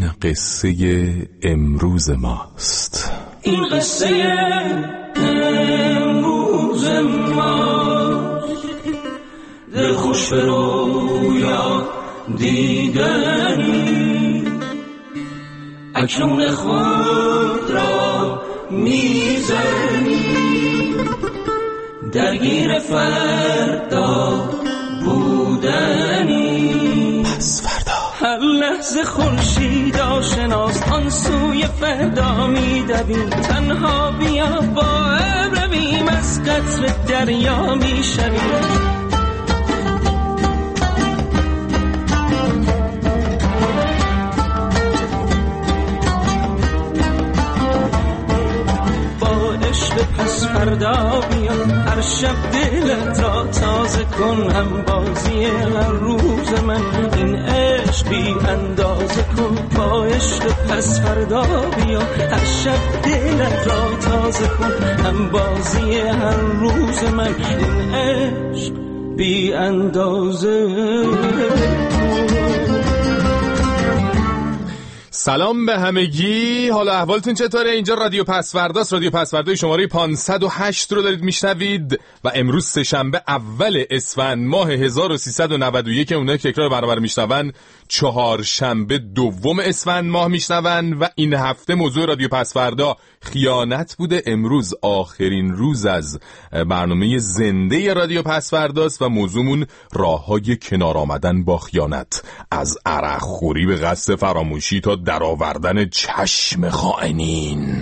این قصه امروز ماست. این قصه امروز ماست، دل خوش به رویا دیدنی، اکنون خود را میزنی، درگیر فردا بودنی. پس فردا هر لحظه خورشید آشناست، آن سوی فردا میدویم، تنها بیا با ابر رویم، از قطر دریا میشویم. پس فردا بیا، هر شب دلت را تازه کن، هم بازی هر روز من این عشق بی اندازه کن. با عشق پس فردا بیا، هر شب دلت را تازه کن، هم بازی هر روز من این عشق بی اندازه کن. سلام به همگی، حالا احوالتون چطوره؟ اینجا رادیو پسورداست، رادیو پسوردای شماره 508 رو دارید میشنوید و امروز سه‌شنبه اول اسفند ماه 1391، اونایی که تکرار برابر میشنون چهارشنبه دوم اسفند ماه میشنون و این هفته موضوع رادیو پسوردا خیانت بوده. امروز آخرین روز از برنامه زنده رادیو پسورداست و موضوعمون راههای کنار آمدن با خیانت، از عرق خوری به قصد فراموشی تا درآوردن چشم خائنین.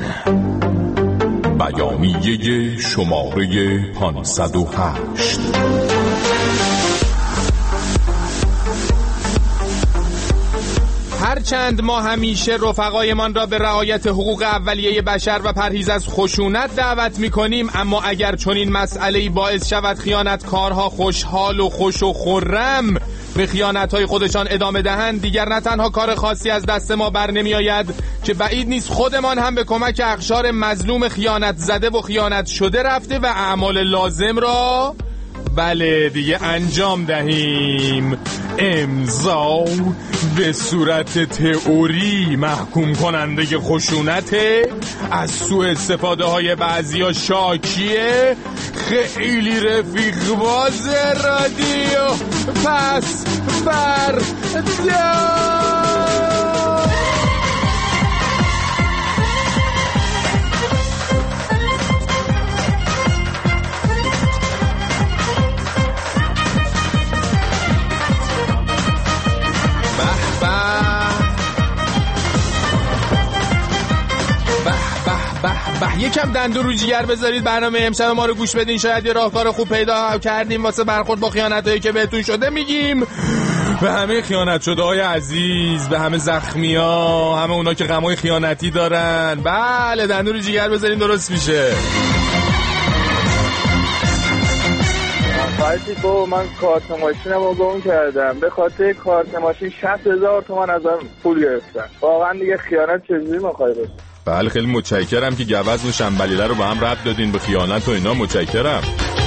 بیانیه شماره 508. هرچند ما همیشه رفقایمان را به رعایت حقوق اولیه بشر و پرهیز از خشونت دعوت می‌کنیم، اما اگر چنین مسئله‌ای باعث شود خیانتکارها خوشحال و خوش و خرم به خیانت‌های خودشان ادامه دهند، دیگر نه تنها کار خاصی از دست ما بر نمی‌آید که بعید نیست خودمان هم به کمک اقشار مظلوم خیانت زده و خیانت شده رفته و اعمال لازم را بله دیگه انجام دهیم. امضا به صورت تئوری محکوم کننده خشونته، از سوء استفاده های بعضیا شاکیه، خیلی رفیق باز رادیو پس فردا. یکم دندون رو جیگر بذارید، برنامه امشب ما رو گوش بدین، شاید یه راهکار خوب پیدا کردیم واسه برخورد با خیانتایی که بهتون شده. میگیم به همه خیانت شده های عزیز، به همه زخمی ها، همه اونا که غمای خیانتی دارن، بله دندون رو جیگر بذارین درست میشه. خواهدی با من کارت ماشینم رو گم کردم، به خاطر کارت ماشین 60,000 تومان ازم پول گرفتن. واقعا دیگه خیانت چجوری میخوای بشه؟ بله خیلی متشکرم که گوزن و شنبلیله رو با هم ربط دادین به خیانت و اینا، متشکرم.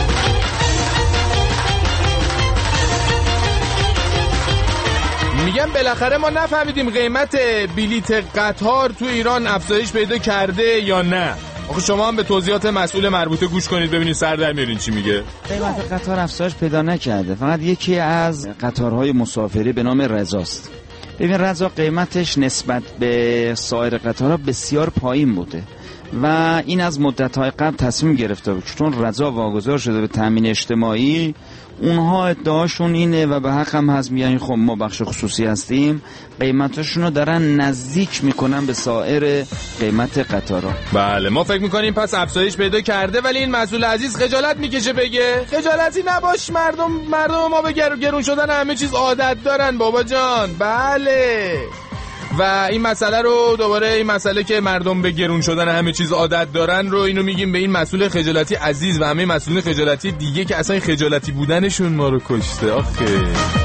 میگم بالاخره ما نفهمیدیم قیمت بلیت قطار تو ایران افزایش پیدا کرده یا نه. آخه شما هم به توضیحات مسئول مربوطه گوش کنید ببینید سر در میارین چی میگه. قیمت قطار افزایش پیدا نکرده، فقط یکی از قطارهای مسافری به نام رضاست. ببین رضا قیمتش نسبت به سایر قطارها بسیار پایین بوده و این از مدت‌های قبل تصمیم گرفته بود، چون رضا واگذار شده به تامین اجتماعی، اونها ادعاشون اینه و به حق هم هست، میگن خب ما بخش خصوصی هستیم، قیمتاشون رو دارن نزدیک میکنن به سایر قیمت قطارها. بله ما فکر میکنیم پس افزایش پیدا کرده، ولی این مسئول عزیز خجالت میکشه بگه. خجالتی نباش، مردم ما به گرون شدن همه چیز عادت دارن بابا جان. بله و این مسئله رو دوباره، این مسئله که مردم به گرون شدن همه چیز عادت دارن رو اینو میگیم به این مسئول خجالتی عزیز و همه مسئولین خجالتی دیگه که اصلا این خجالتی بودنشون ما رو کشته. آخه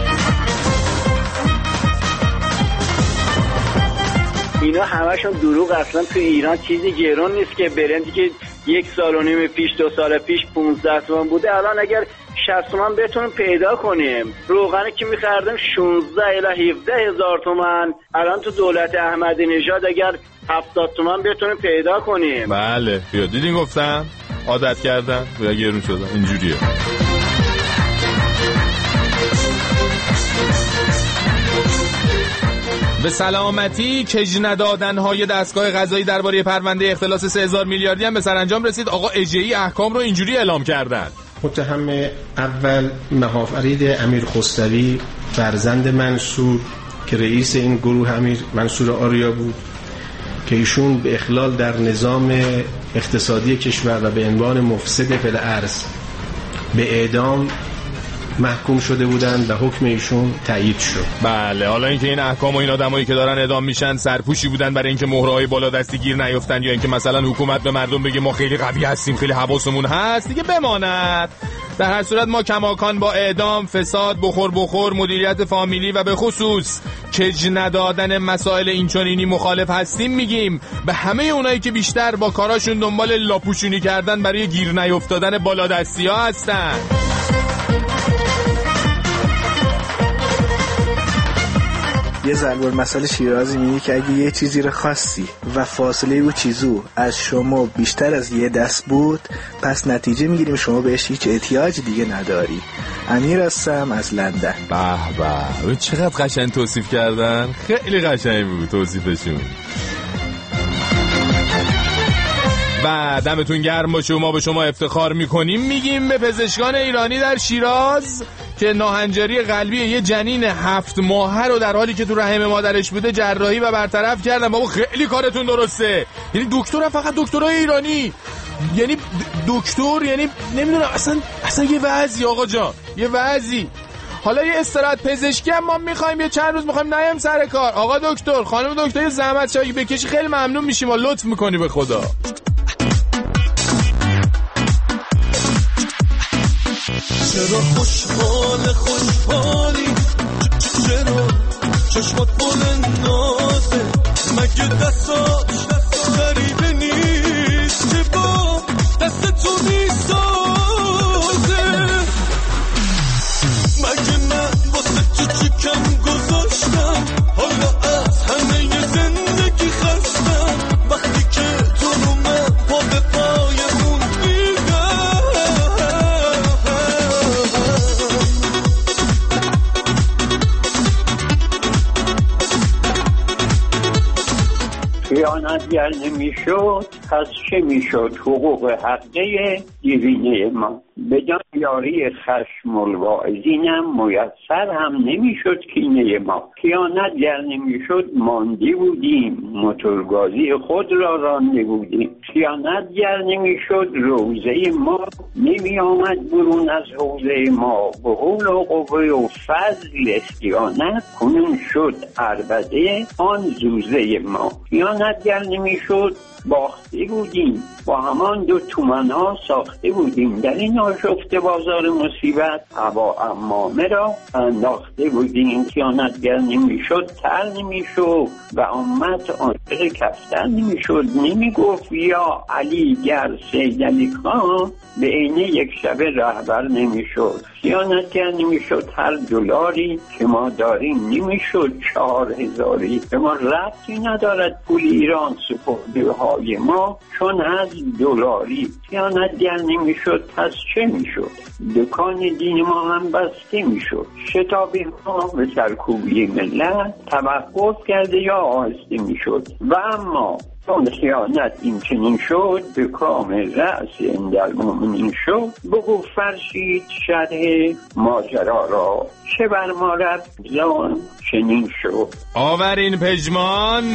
اینا همشون دروغ. اصلا تو ایران چیزی گرون نیست که برندی که 1 سال و نیم پیش 2 سال پیش 15 تومن بوده الان اگر 60 تومن بتونیم پیدا کنیم. روغنی که می‌خردیم 16 الی 17 هزار تومن. الان تو دولت احمدی نژاد اگر 70 تومن بتونیم پیدا کنیم. بله بیا دیدین گفتم عادت کردن یا گرون شدن اینجوریه. به سلامتی کج ندادن‌های دستگاه قضایی درباره پرونده اختلاس 3000 میلیاردی هم به سرانجام رسید. آقا اجهی احکام رو اینجوری اعلام کردن. متهم اول مهافرید امیر خسروی فرزند منصور که رئیس این گروه امیر منصور آریا بود که ایشون به اخلال در نظام اقتصادی کشور و به عنوان مفسد فی الارض به اعدام محکوم شده بودند و حکم ایشون تایید شد. بله حالا اینکه این احکام و این آدمایی که دارن اعدام میشن سرپوشی بودن برای اینکه مهرهای بالادستی گیر نیفتن یا اینکه مثلا حکومت به مردم بگه ما خیلی قوی هستیم خیلی حواسمون هست دیگه بماند. در هر صورت ما کماکان با اعدام، فساد، بخور مدیریت فامیلی و به خصوص کج ندادن مسائل اینچنینی مخالف هستیم. میگیم به همه اونایی که بیشتر با کاراشون دنبال لاپوشونی کردن برای گیر نیفتادن بالادستی ها هستن. یه ضرب المثل شیرازی میگه که اگه یه چیزی رو خواستی و فاصله او چیزو از شما بیشتر از یه دست بود پس نتیجه میگیریم شما بهش هیچ احتیاج دیگه نداری. امیر هستم از لندن. به به چقدر قشنگ توصیف کردن، خیلی قشنگ بود توصیفشون. و دمتون گرم باشه و ما به شما افتخار میکنیم. میگیم به پزشکان ایرانی در شیراز که ناهنجاری قلبی یه جنین 7 ماهه رو در حالی که تو رحم مادرش بوده جراحی و برطرف کردن. بابا خیلی کارتون درسته. یعنی دکتر فقط دکترای ایرانی، یعنی دکتر، یعنی نمیدونم اصلا یه وضعی آقا جان، یه وضعی. حالا یه استراحت پزشکی هم ما میخوایم، یه چند روز میخوایم نیم سر کار. آقا دکتر، خانم دکتر، زحمت چایی بکشی خیلی ممنون میشیم و لطف میکنی به خدا. چرا خوشحالی چرا چشمات بل نازه مگه دستاش غریبه نیست که با دست تو میسازه مگه من واسه تو چکم گذاشتم حالا از همه زندگی خستم وقتی که تو رو من پا به پایمون خیانتگر نمیشد پس چه میشد؟ حقوق حقه دیرینه ما بدان یاری خشم الواعظینم میسر هم نمیشد کینه ما. خیانتگر نمیشد مانده بودیم موتورگازی خود را رانده بودیم. خیانتگر نمیشد روزه ما نمی آمد برون از حوزه ما. به حول و قوه و فضل خیانت کنون شد عربده آن زوزه ما. خیانتگر نمیشد باخته بودیم، با همان 2 تومن ها ساخته بودیم. در این آشفته بازار مصیبت هوا امامه را انداخته بودیم. خیانتگر نمیشد تر نمیشد و امت عاشق کفتر نمیشد. نمیگفت یا علی گر سید علی خان به عینه یک شبه رهبر نمیشد. خیانتگر نمیشد هر دلاری که ما داریم نمیشد 4000. به ما ربطی ندارد پول ایران سپرده های ما چون از دلاری. خیانتگر نمیشد پس چه میشد؟ دکان دین ما هم بسته میشد. شتابی ما به سرکوبی ملت توقف کرده یا آهسته میشد. و اما چون خیانت این چنین شد به کام رأس اندر مومنین شد. بگو فرشید شرح ماجرا را چه بر ما ربزان چنین شد. آورین پژمان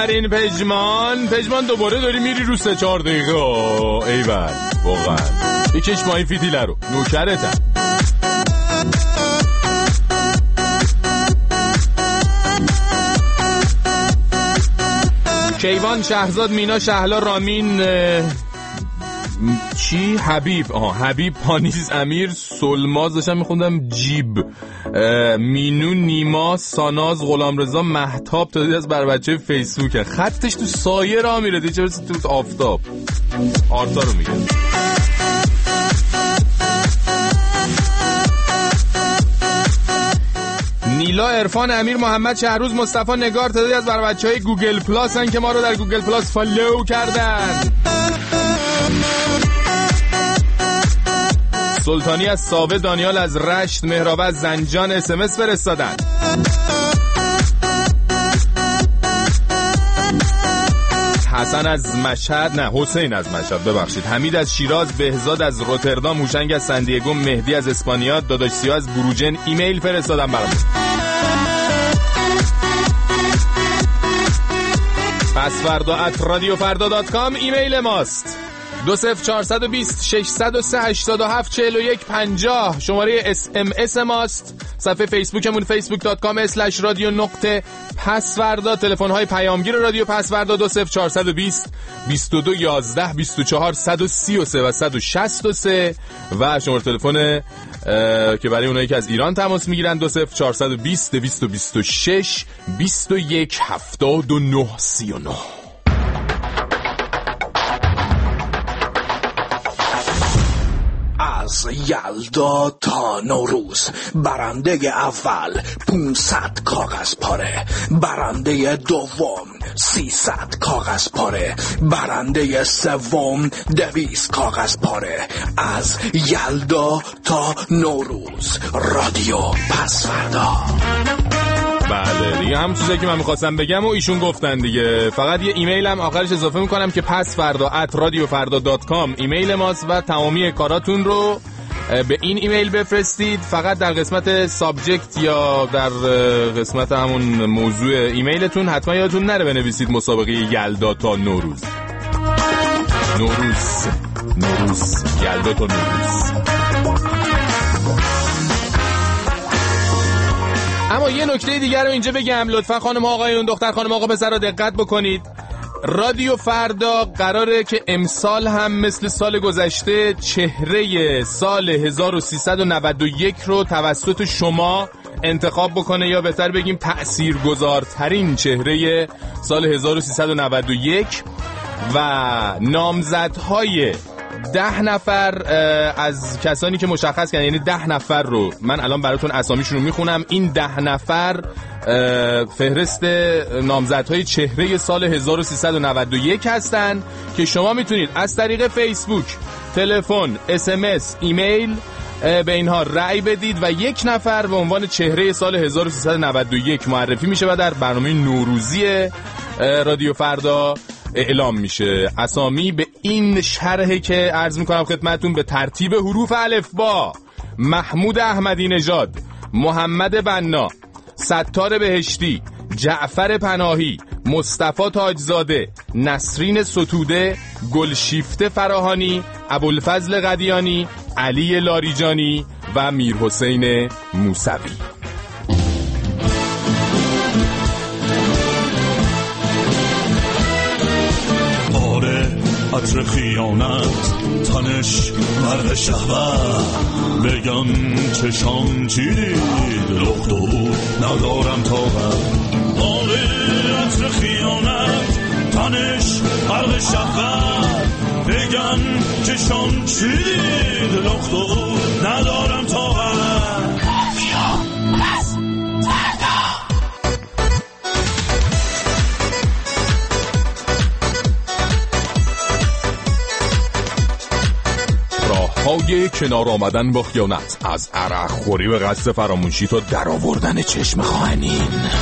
دوباره داری میری رو 3-4 دقیقه. ایول واقعا بکش ما این فیتیله رو، نوکرتم. کیوان، شهرزاد، مینا، شهلا، رامین، حبیب، پانیز، امیر، سلماز، داشتم میخوندم، جیب، مینو، نیما، ساناز، غلامرضا، مهتاب، تا از بر بچه فیسبوکه. خطش تو سایه را میره دیگه، چرا تو آفتاب. آرتا رو میگه. نیلا، عرفان، امیر، محمد، شهروز، مصطفی، نگار تعدادی از بچهای گوگل پلاس هن که ما رو در گوگل پلاس فالو کردن. سلطانی از ساوه، دانیال از رشت، مهراب از زنجان اسمس فرستادن. حسن از مشهد، نه حسین از مشهد ببخشید، حمید از شیراز، بهزاد از روتردام، هوشنگ از سندیگو، مهدی از اسپانیا، داداش سیا از بروجن ایمیل فرستادن برام. pasvarda@radiofarda.com ایمیل ماست. 20420 603 87 41 50 شماره SMS ماست. صفحه فیسبوکمون facebook.com/radio.pasvarda. تلفن های پیامگیر رادیو پسوردا 20420 22 11 24 133 و 163 و شماره تلفن که برای اونایی که از ایران تماس میگیرن 20420 226 21 79 39. از یلدا تا نوروز برنده اول 500 کاغذ پاره، برنده دوم 300 کاغذ پاره، برنده سوم 200 کاغذ پاره. از یلدا تا نوروز رادیو پسوردا. بله دیگه هم چیزایی که من میخواستم بگم و ایشون گفتن دیگه. فقط یه ایمیل هم آخرش اضافه میکنم که pasvarda@radiofarda.com ایمیل ماست و تمامی کاراتون رو به این ایمیل بفرستید. فقط در قسمت سابجکت یا در قسمت همون موضوع ایمیلتون حتما یادتون نره بنویسید مسابقه یلدا تا نوروز. نوروز یلدا تا نوروز. اما یه نکته دیگر رو اینجا بگم، لطفا خانم آقایون، دختر خانم آقا پسر رو دقت بکنید. رادیو فردا قراره که امسال هم مثل سال گذشته چهره سال 1391 رو توسط شما انتخاب بکنه، یا بهتر بگیم تأثیرگذارترین چهره سال 1391 و نامزدهای 10 نفر از کسانی که مشخص کردن، یعنی 10 نفر رو من الان براتون اسامیشون رو میخونم. این 10 نفر فهرست نامزدهای چهره سال 1391 هستن که شما میتونید از طریق فیسبوک، تلفن، SMS، ایمیل به اینها رأی بدید و یک نفر به عنوان چهره سال 1391 معرفی میشه و در برنامه نوروزی رادیو فردا اعلام میشه. اسامی به این شرحه که عرض میکنم خدمتون به ترتیب حروف الفبا: محمود احمدی نژاد، محمد بنا، ستار بهشتی، جعفر پناهی، مصطفی تاجزاده، نسرین ستوده، گلشیفته فراهانی، ابوالفضل قدیانی، علی لاریجانی و میرحسین موسوی. عطر خیانت تنش مرد شهوت، بگم چشام چی دید لخت و ندارم طاقت. آره عطر خیانت تنش مرد شهوت، بگم چشام چی دید لخت و ندارم طاقت. کافیا پس فردا. راه‌های کنار آمدن با خیانت، از عرق خوری به قصد فراموشی تا در آوردن چشم خائنین.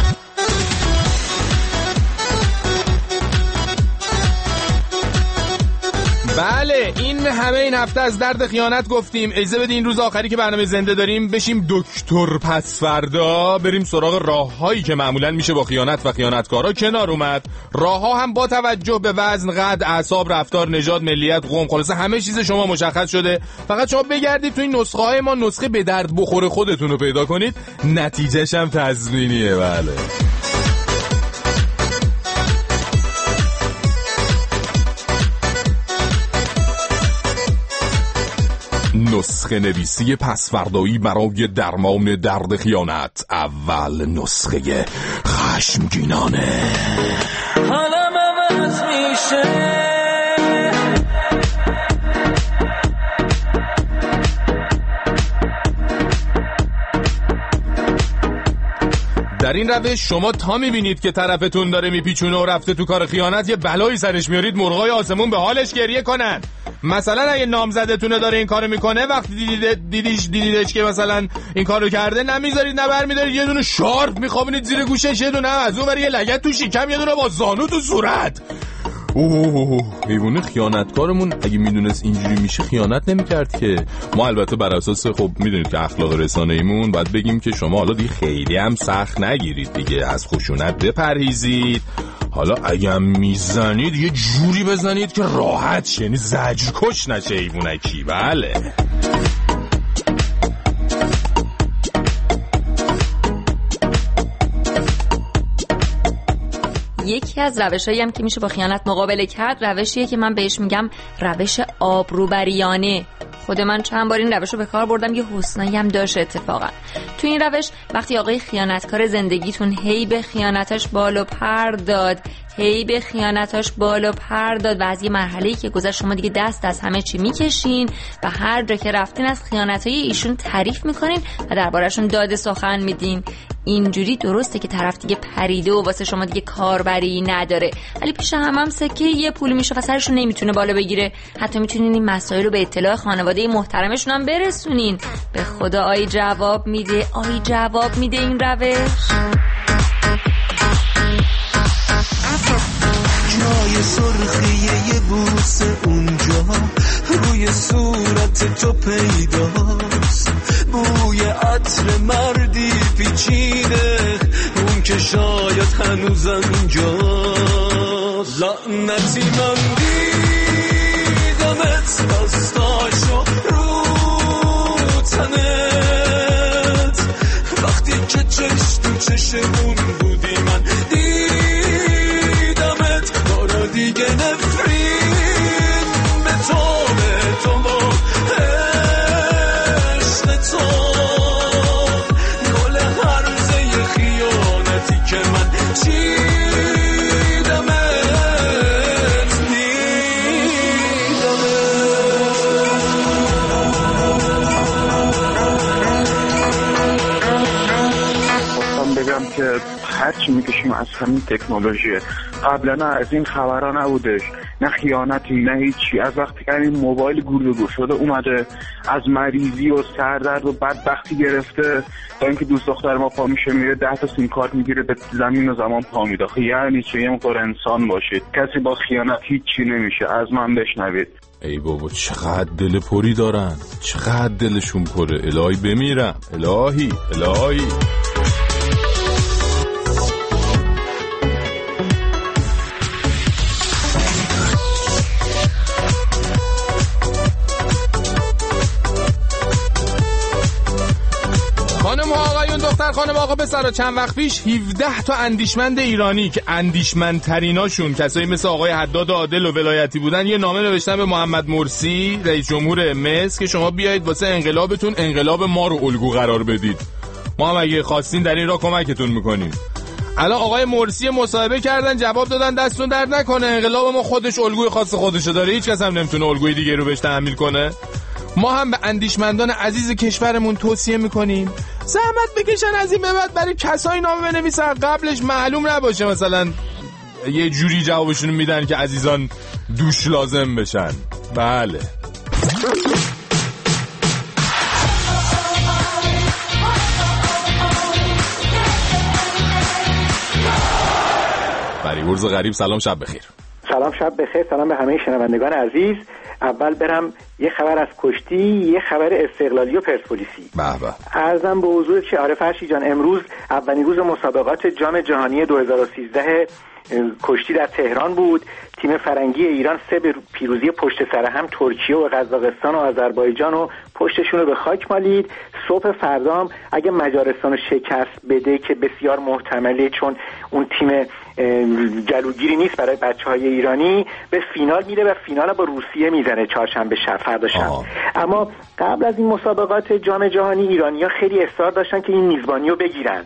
بله این همه این هفته از درد خیانت گفتیم. اجازه بدین این روز آخری که برنامه زنده داریم بشیم دکتر پس فردا، بریم سراغ راه‌هایی که معمولاً میشه با خیانت و خیانتکارا کنار اومد. راه‌ها هم با توجه به وزن، قد، اعصاب، رفتار، نژاد، ملیت، قوم، خلاصه همه چیز شما مشخص شده. فقط شما بگردید تو این نسخه‌های ما نسخه به درد بخور خودتون رو پیدا کنید، نتیجه‌ش هم تضمینیه. بله نسخه نویسی پسوردایی برای درمان درد خیانت. اول نسخه خشمگینانه. حالم عوض میشه، در این روش شما تا میبینید که طرفتون داره میپیچونه و رفته تو کار خیانت یه بلایی سرش میارید، مرغای آسمون به حالش گریه کنن. مثلا اگه نامزدتونه داره این کارو میکنه، وقتی دیدیدش که مثلا این کارو کرده، نمیذارید نه برمیدارید یه دونه شارپ میخوابونید زیر گوشش، یه دونه از اون ور یه لگد تو شکم، یه دونه با زانو تو صورت. حیوان خیانتکارمون اگه میدونست اینجوری میشه خیانت نمیکرد که. ما البته بر اساس خب میدونید که اخلاق رسانه‌ایمون باید بگیم که شما حالا دیگه خیلی هم سخت نگیرید دیگه، از خشونت بپرهیزید. حالا اگه هم میزنید یه جوری بزنید که راحت شه، یعنی زجر کش نشه حیوانکی. بله یکی از روشایی هم که میشه با خیانت مقابله کرد، روشیه که من بهش میگم روش آبروبریانه. خود من چند بار این روش رو به کار بردم، یه حسنایی هم داشت اتفاقا. تو این روش وقتی آقای خیانتکار زندگیتون هی به خیانتاش بال و پر داد و از یه مرحله‌ای که گذشت شما دیگه دست از همه چی میکشین و هر جا که رفتین از خیانتای ایشون تعریف میکنین و درباره‌شون داد سخن میدین. اینجوری درسته که طرف دیگه پریده و واسه شما دیگه کاربری نداره، ولی پیش هم سکه یه پول میشه و سرشو نمیتونه بالا بگیره. حتی میتونین این مسائل رو به اطلاع خانواده محترمشون هم برسونین. به خدا آی جواب میده این روش. جای سرخی یه بوسه اونجا روی صورت تو پیداست، بوی عطر مردی پیچیده اون که شاید هنوزم اینجاست. لعنتی من دیدمت دستاشو رو تنت، وقتی که چشم تو چشمون بودی من دیگه نفرین به تو عشق تو گل هرزه خیانتی که من چیدمت خواستم بگم که هرچی میکشیم از همین تکنولوژیه. قبلا از این خبرها نبودش، نه خیانتی نه هیچی. از وقتی که این موبایل گور شده اومده، از مریضی و سردرد و بدبختی گرفته تا اینکه دوست دختر ما پا میشه میره 10 تا سیم کارت میگیره به زمین و زمان پا میده. یعنی چه؟ یه مقدار انسان باشید. کسی با خیانت هیچی نمیشه. از من بشنوید. ای بابا چقدر دل پری دارن، چقدر دلشون پره. الهی بمیرم، الهی. خانم آقا پسرا، چند وقت پیش 17 تا اندیشمند ایرانی که اندیشمندتریناشون کسایی مثل آقای حداد عادل و ولایتی بودن یه نامه نوشتن به محمد مرسی رئیس جمهور مصر که شما بیایید واسه انقلابتون انقلاب ما رو الگو قرار بدید. ما هم اگه خواستین در این راه کمکتون میکنیم. الان آقای مرسی مصاحبه کردن، جواب دادن دستون درد نکنه، انقلاب ما خودش الگوی خاص خودشو داره، هیچ کس هم نمیتونه الگوی دیگه رو بهش تحمیل کنه. ما هم به اندیشمندان عزیز کشورمون توصیه میکنیم زحمت بکشن از این به بعد برای کسایی نامه بنویسن قبلش معلوم نباشه مثلا یه جوری جوابشون میدن که عزیزان دوش لازم بشن. بله فریورز غریب، سلام شب بخیر. سلام شب بخیر، سلام به همه شنوندگان عزیز. اول برم یه خبر از کشتی، یه خبر استقلالی و پرسپولیسی. عرضم به حضور که آره فرشی جان، امروز اولین روز مسابقات جام جهانی 2013 کشتی در تهران بود. تیم فرنگی ایران 3 پیروزی پشت سر هم ترکیه و قزاقستان و آذربایجان و پشتشون رو به خاک مالید. صبح فردا هم اگه مجارستان رو شکست بده که بسیار محتمله چون اون تیم جلوگیری نیست برای بچه‌های ایرانی، به فینال میره و فینال با روسیه میزنه چهارشنبه شب، فردا شب. اما قبل از این مسابقات جام جهانی ایرانی‌ها خیلی اصرار داشتن که این میزبانی رو بگیرن.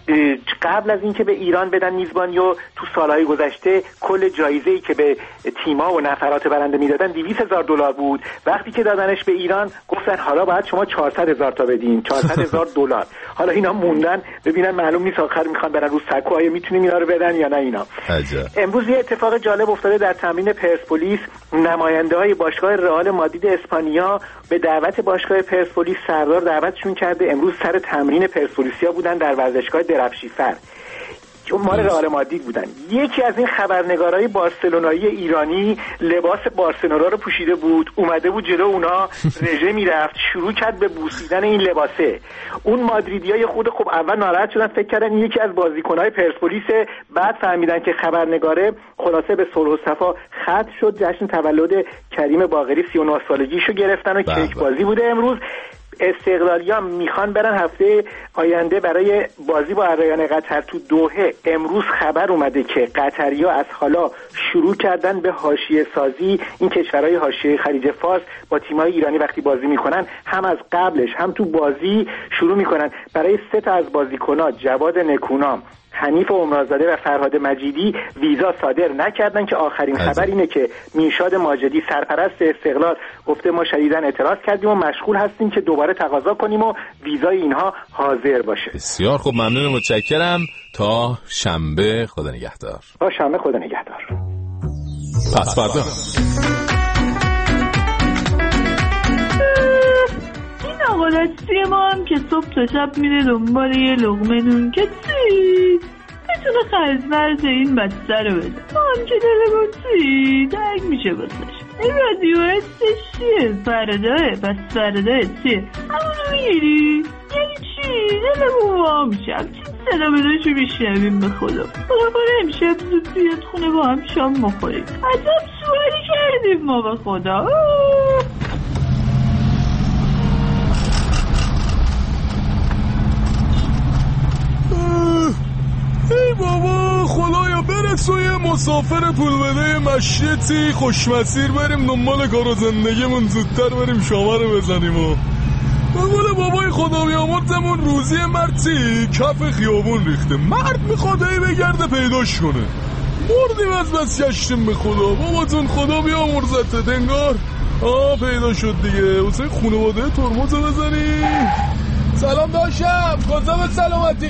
قبل از اینکه به ایران بدن میزبانی و تو سالهای گذشته کل جایزه‌ای که به تیم‌ها و نفرات برنده میدادن $200,000 بود. وقتی که دادنش به ایران گفتن حالا باید شما $400,000 تا بدین، $400,000. حالا اینا موندن ببینن معلوم نیست آخر میخوان برن رو سکو آیا میتونیم اینا رو بدن یا نه اینا. امروز یه اتفاق جالب افتاده در تمرین پرسپولیس. نماینده‌های باشگاه رئال مادرید اسپانیا به دعوت باشگاه پرسپولیس سردار دعوتشون کرده. امروز سر تمرین پرسپولیسیا بودن در ورزشگاه درفشیفر، چون مال رئال مادرید بودن. یکی از این خبرنگارای بارسلونایی ایرانی لباس بارسلونا رو پوشیده بود، اومده بود جلو اونا رژه میرفت، شروع کرد به بوسیدن این لباسه. اون مادریدیای خود خب اول ناراحت شدن، فکر کردن این یکی از بازیکن‌های پرسپولیس، بعد فهمیدن که خبرنگاره. خلاصه به صلح و صفا ختم شد. جشن تولد کریم باقری 39 سالگیشو گرفتن و کیک بازی بوده امروز. استقلالی‌ها میخوان برن هفته آینده برای بازی با ارایان قطر تو دوحه. امروز خبر اومده که قطری‌ها از حالا شروع کردن به حاشیه سازی. این کشورهای حاشیه خلیج فارس با تیم‌های ایرانی وقتی بازی میکنن هم از قبلش هم تو بازی شروع میکنن. برای 3 تا از بازیکن‌ها جواد نکونام، حنیف عمرانزاده و فرهاد مجیدی ویزا صادر نکردن که آخرین خبر اینه که میرشاد ماجدی سرپرست استقلال گفته ما شدیداً اعتراض کردیم و مشغول هستیم که دوباره تقاضا کنیم و ویزای اینها حاضر باشه. بسیار خوب، ممنون، متشکرم. تا شنبه خدا نگهدار. تا شنبه خدا نگهدار. پس فردا آقا دستی ما هم که صبح تا شب میره دنبال یه لقمه نون که چی بتونه خرزمرز این بسته رو بده. ما هم که دل بودی تنگ میشه بسش. این رادیو هستش چیه؟ فرداه. پس فرداه چیه؟ همونو میگیری؟ یعنی چی؟ دلمون وا میشه همچین صدا بداشو میشنویم به خدا. بابا امشب زود بیاد خونه با هم شام بخوریم. عجب سوالی کردیم ما به خدا. ای بابا خدایا برسو یه مسافر پول بده مشیتی خوشمسیر بریم دنبال کار و زندگیمون زودتر بریم شما رو بزنیم و بقول بابای خدا بیامرزمون روزی مرتی کف خیابون ریخته. مرد میخواد ای بگرده پیداش کنه. مردیم از بس گشتیم به خدا. باباتون خدا بیامرزته دنگار. پیدا شد دیگه. واسه خانواده ترمز بزنی. سلام داشتم کجا به سلامتی.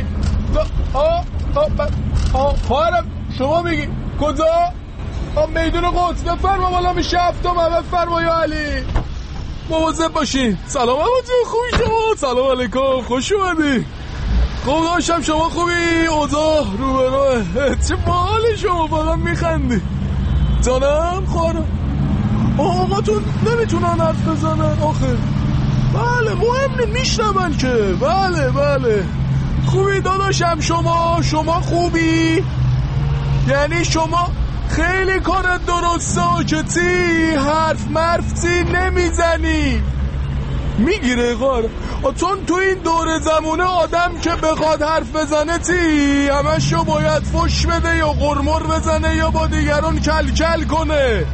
خواهرم شما میگی کجا؟ میدون قدس. بفرما بالا میشه هفتم. بفرما یا علی مواظب باشین. سلام علیکم. خوبی شما؟ سلام علیکم خوش اومدی. خوب داشتم شما خوبی؟ اوضاع رو براه چه باحال شما فقط میخندی. جانم خواهرم آقاتون نمیتونن حرف بزنن آخه. بله مهم میشنون که. بله خوبی داداشم شما خوبی؟ یعنی شما خیلی کارت درسته که تی حرف مرفتی نمیزنی. میگیره غار چون تو این دور زمونه آدم که بخواد حرف بزنه تی همشو باید فش بده یا قرمر بزنه یا با دیگران کل کنه.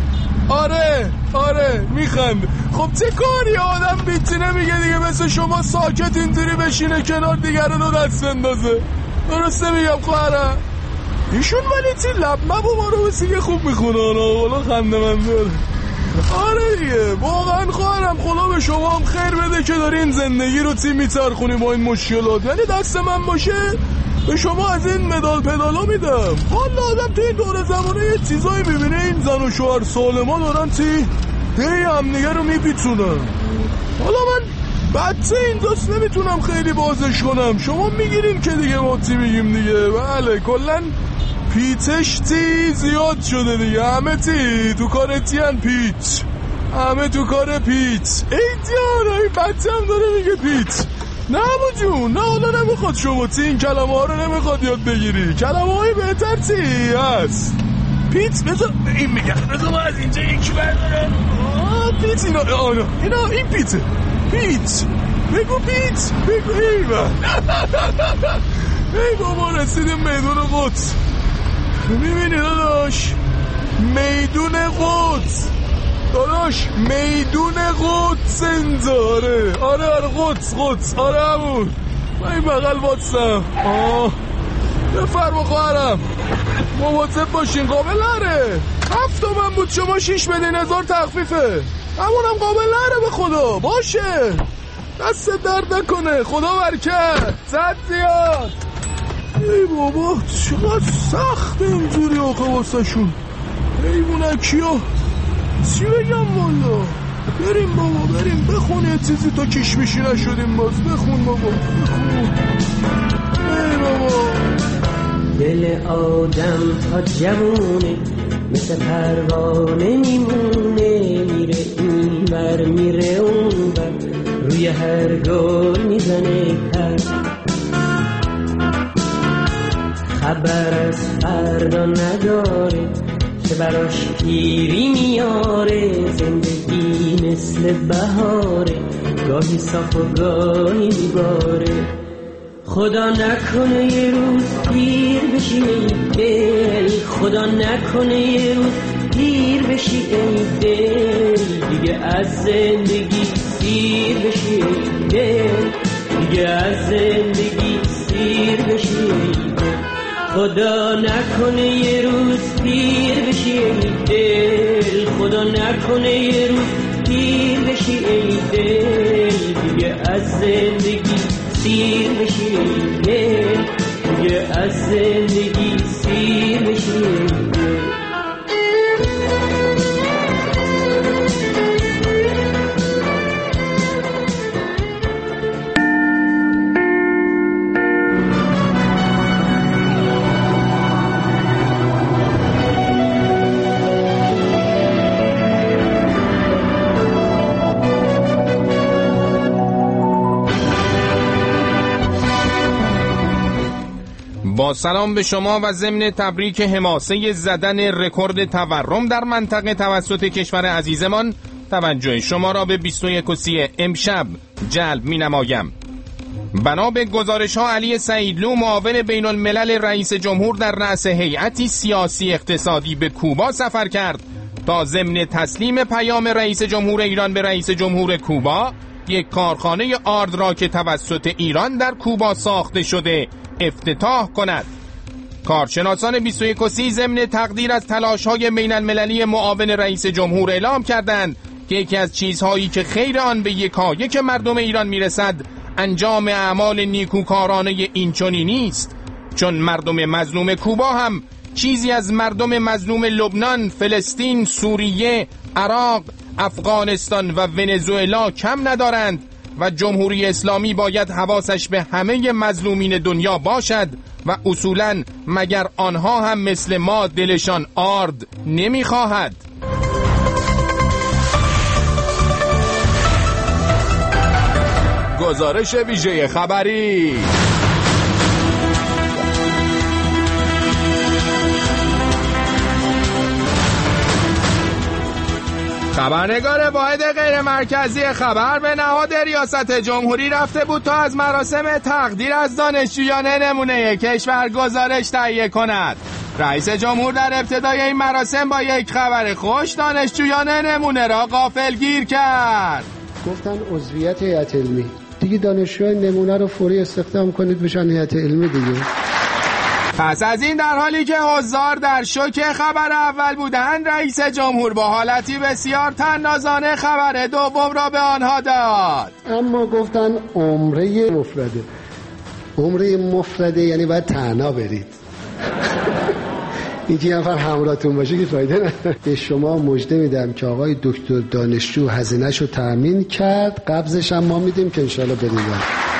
آره میخند. خب چه کاری آدم بیتی نمیگه دیگه مثل شما ساکت اینطوری بشینه کنار دیگران رو دست بندازه. درسته میگم خواهرم؟ ایشون ولی تی لب مبو ما رو بسیگه خوب میخونه. حالا خنده من داره. آره دیگه واقعا خواهرم خدا به شما هم خیر بده که دارین زندگی رو تی میچرخونی با این مشکلات. یعنی دست من باشه به شما از این مدال پدالا میدم. حالا آدم توی دور زمانه یه چیزایی میبینه این زن و شوهر سالما دارن تی هم دیگه رو میپیچونن. حالا من بچه اینجاست نمیتونم خیلی بازش کنم. شما میگیرین که دیگه ما تی میگیم دیگه. بله کلن پیچش تی زیاد شده دیگه. همه تی تو کار تی هن پیچ. همه تو کار پیچ. ای جان این بچه هم داره میگه پیچ. نه ابو جون نه حالا نمیخواد شما تی این کلمه ها رو نمیخواد یاد بگیری. کلمه های بهتر تی هست. پیچ بذار این میگه بذار ما از اینجا یکی بردارم. پیچ اینا این پیچه. پیچ بگو پیچ بگو ایوه. ای بابا رسیدیم میدون قدس. میبینی داداش میدون قدس. داداش میدون قدس اینجا. آره قدس آره همون من این بغل واتسم. بفرما خواهرم، مواظب باشین. قابل نره 7 تومن بود، شما 6 بدین 1000 تخفیفه. همونم قابل نره به خدا. باشه دست درد نکنه، خدا برکت. صد زیاد. ای بابا چقدر سخت اینجوری آقا واسه شون. ایمونکی ها چی بگم والا. بریم بابا بریم بخون یه چیزی تا کش میشی نشدیم باز. بخون بابا بخون. ای بابا دل آدم تا جوونه مثل پروانه میمونه، میره این بر میره اون بر، روی هر گل میزنه پر. خبر از فردا نداره که براش پیری میاره، زندگی مثل بهاره گاهی صاف و گاهی بیباره. خدا نکنه یه روز پیر بشی ای دل، خدا نکنه یه روز پیر بشی ای دل، دیگه از زندگی سیر بشی ای دل، دیگه از زندگی سیر بشی ای دل. خدا نکنه یه روز پیر بشی ای دل، خدا نکنه یه روز پیر بشی ای دل، دیگه از زندگی سیر بشی ای دل، دیگه از زندگی سیر بشی ای دل. با سلام به شما و ضمن تبریک حماسه زدن رکورد تورم در منطقه توسط کشور عزیزمان، توجه شما را به 21 امشب جلب می نمایم. بنا به گزارش ها علی سعیدلو معاون بین الملل رئیس جمهور در رأس هیئتی سیاسی اقتصادی به کوبا سفر کرد تا ضمن تسلیم پیام رئیس جمهور ایران به رئیس جمهور کوبا یک کارخانه آرد را که توسط ایران در کوبا ساخته شده افتتاح کند. کارشناسان 21 ضمن تقدیر از تلاش‌های بین المللی معاون رئیس جمهور اعلام کردند که یکی از چیزهایی که خیر آن به یکایک مردم ایران میرسد انجام اعمال نیکوکارانه اینچنینی است، چون مردم مظلوم کوبا هم چیزی از مردم مظلوم لبنان، فلسطین، سوریه، عراق، افغانستان و ونزوئلا کم ندارند و جمهوری اسلامی باید حواسش به همه مظلومین دنیا باشد و اصولاً مگر آنها هم مثل ما دلشان آرد نمیخواهد. گزارش ویژه خبری. خبرنگار واحد غیر مرکزی خبر به نهاد ریاست جمهوری رفته بود تا از مراسم تقدیر از دانشجویان نمونه کشور گزارش تهیه کند. رئیس جمهور در ابتدای این مراسم با یک خبر خوش دانشجویان نمونه را غافلگیر کرد. گفتن عضویت هیئت علمی، دیگه دانشجویان نمونه رو فوری استخدام کنید بشن هیئت علمی دیگه. پس از این در حالی که حضار در شوک خبر اول بودند، رئیس جمهور با حالتی بسیار طنازانه خبر دوم را به آنها داد. اما گفتن عمره مفرده. عمره مفرده یعنی باید تنها برید. این که یه نفر همراهتون باشه که فایده نداره. به شما مژده میدم که آقای دکتر دانشجو هزینه‌شو تأمین کرد، قبضش هم ما میدیم که انشالله برید.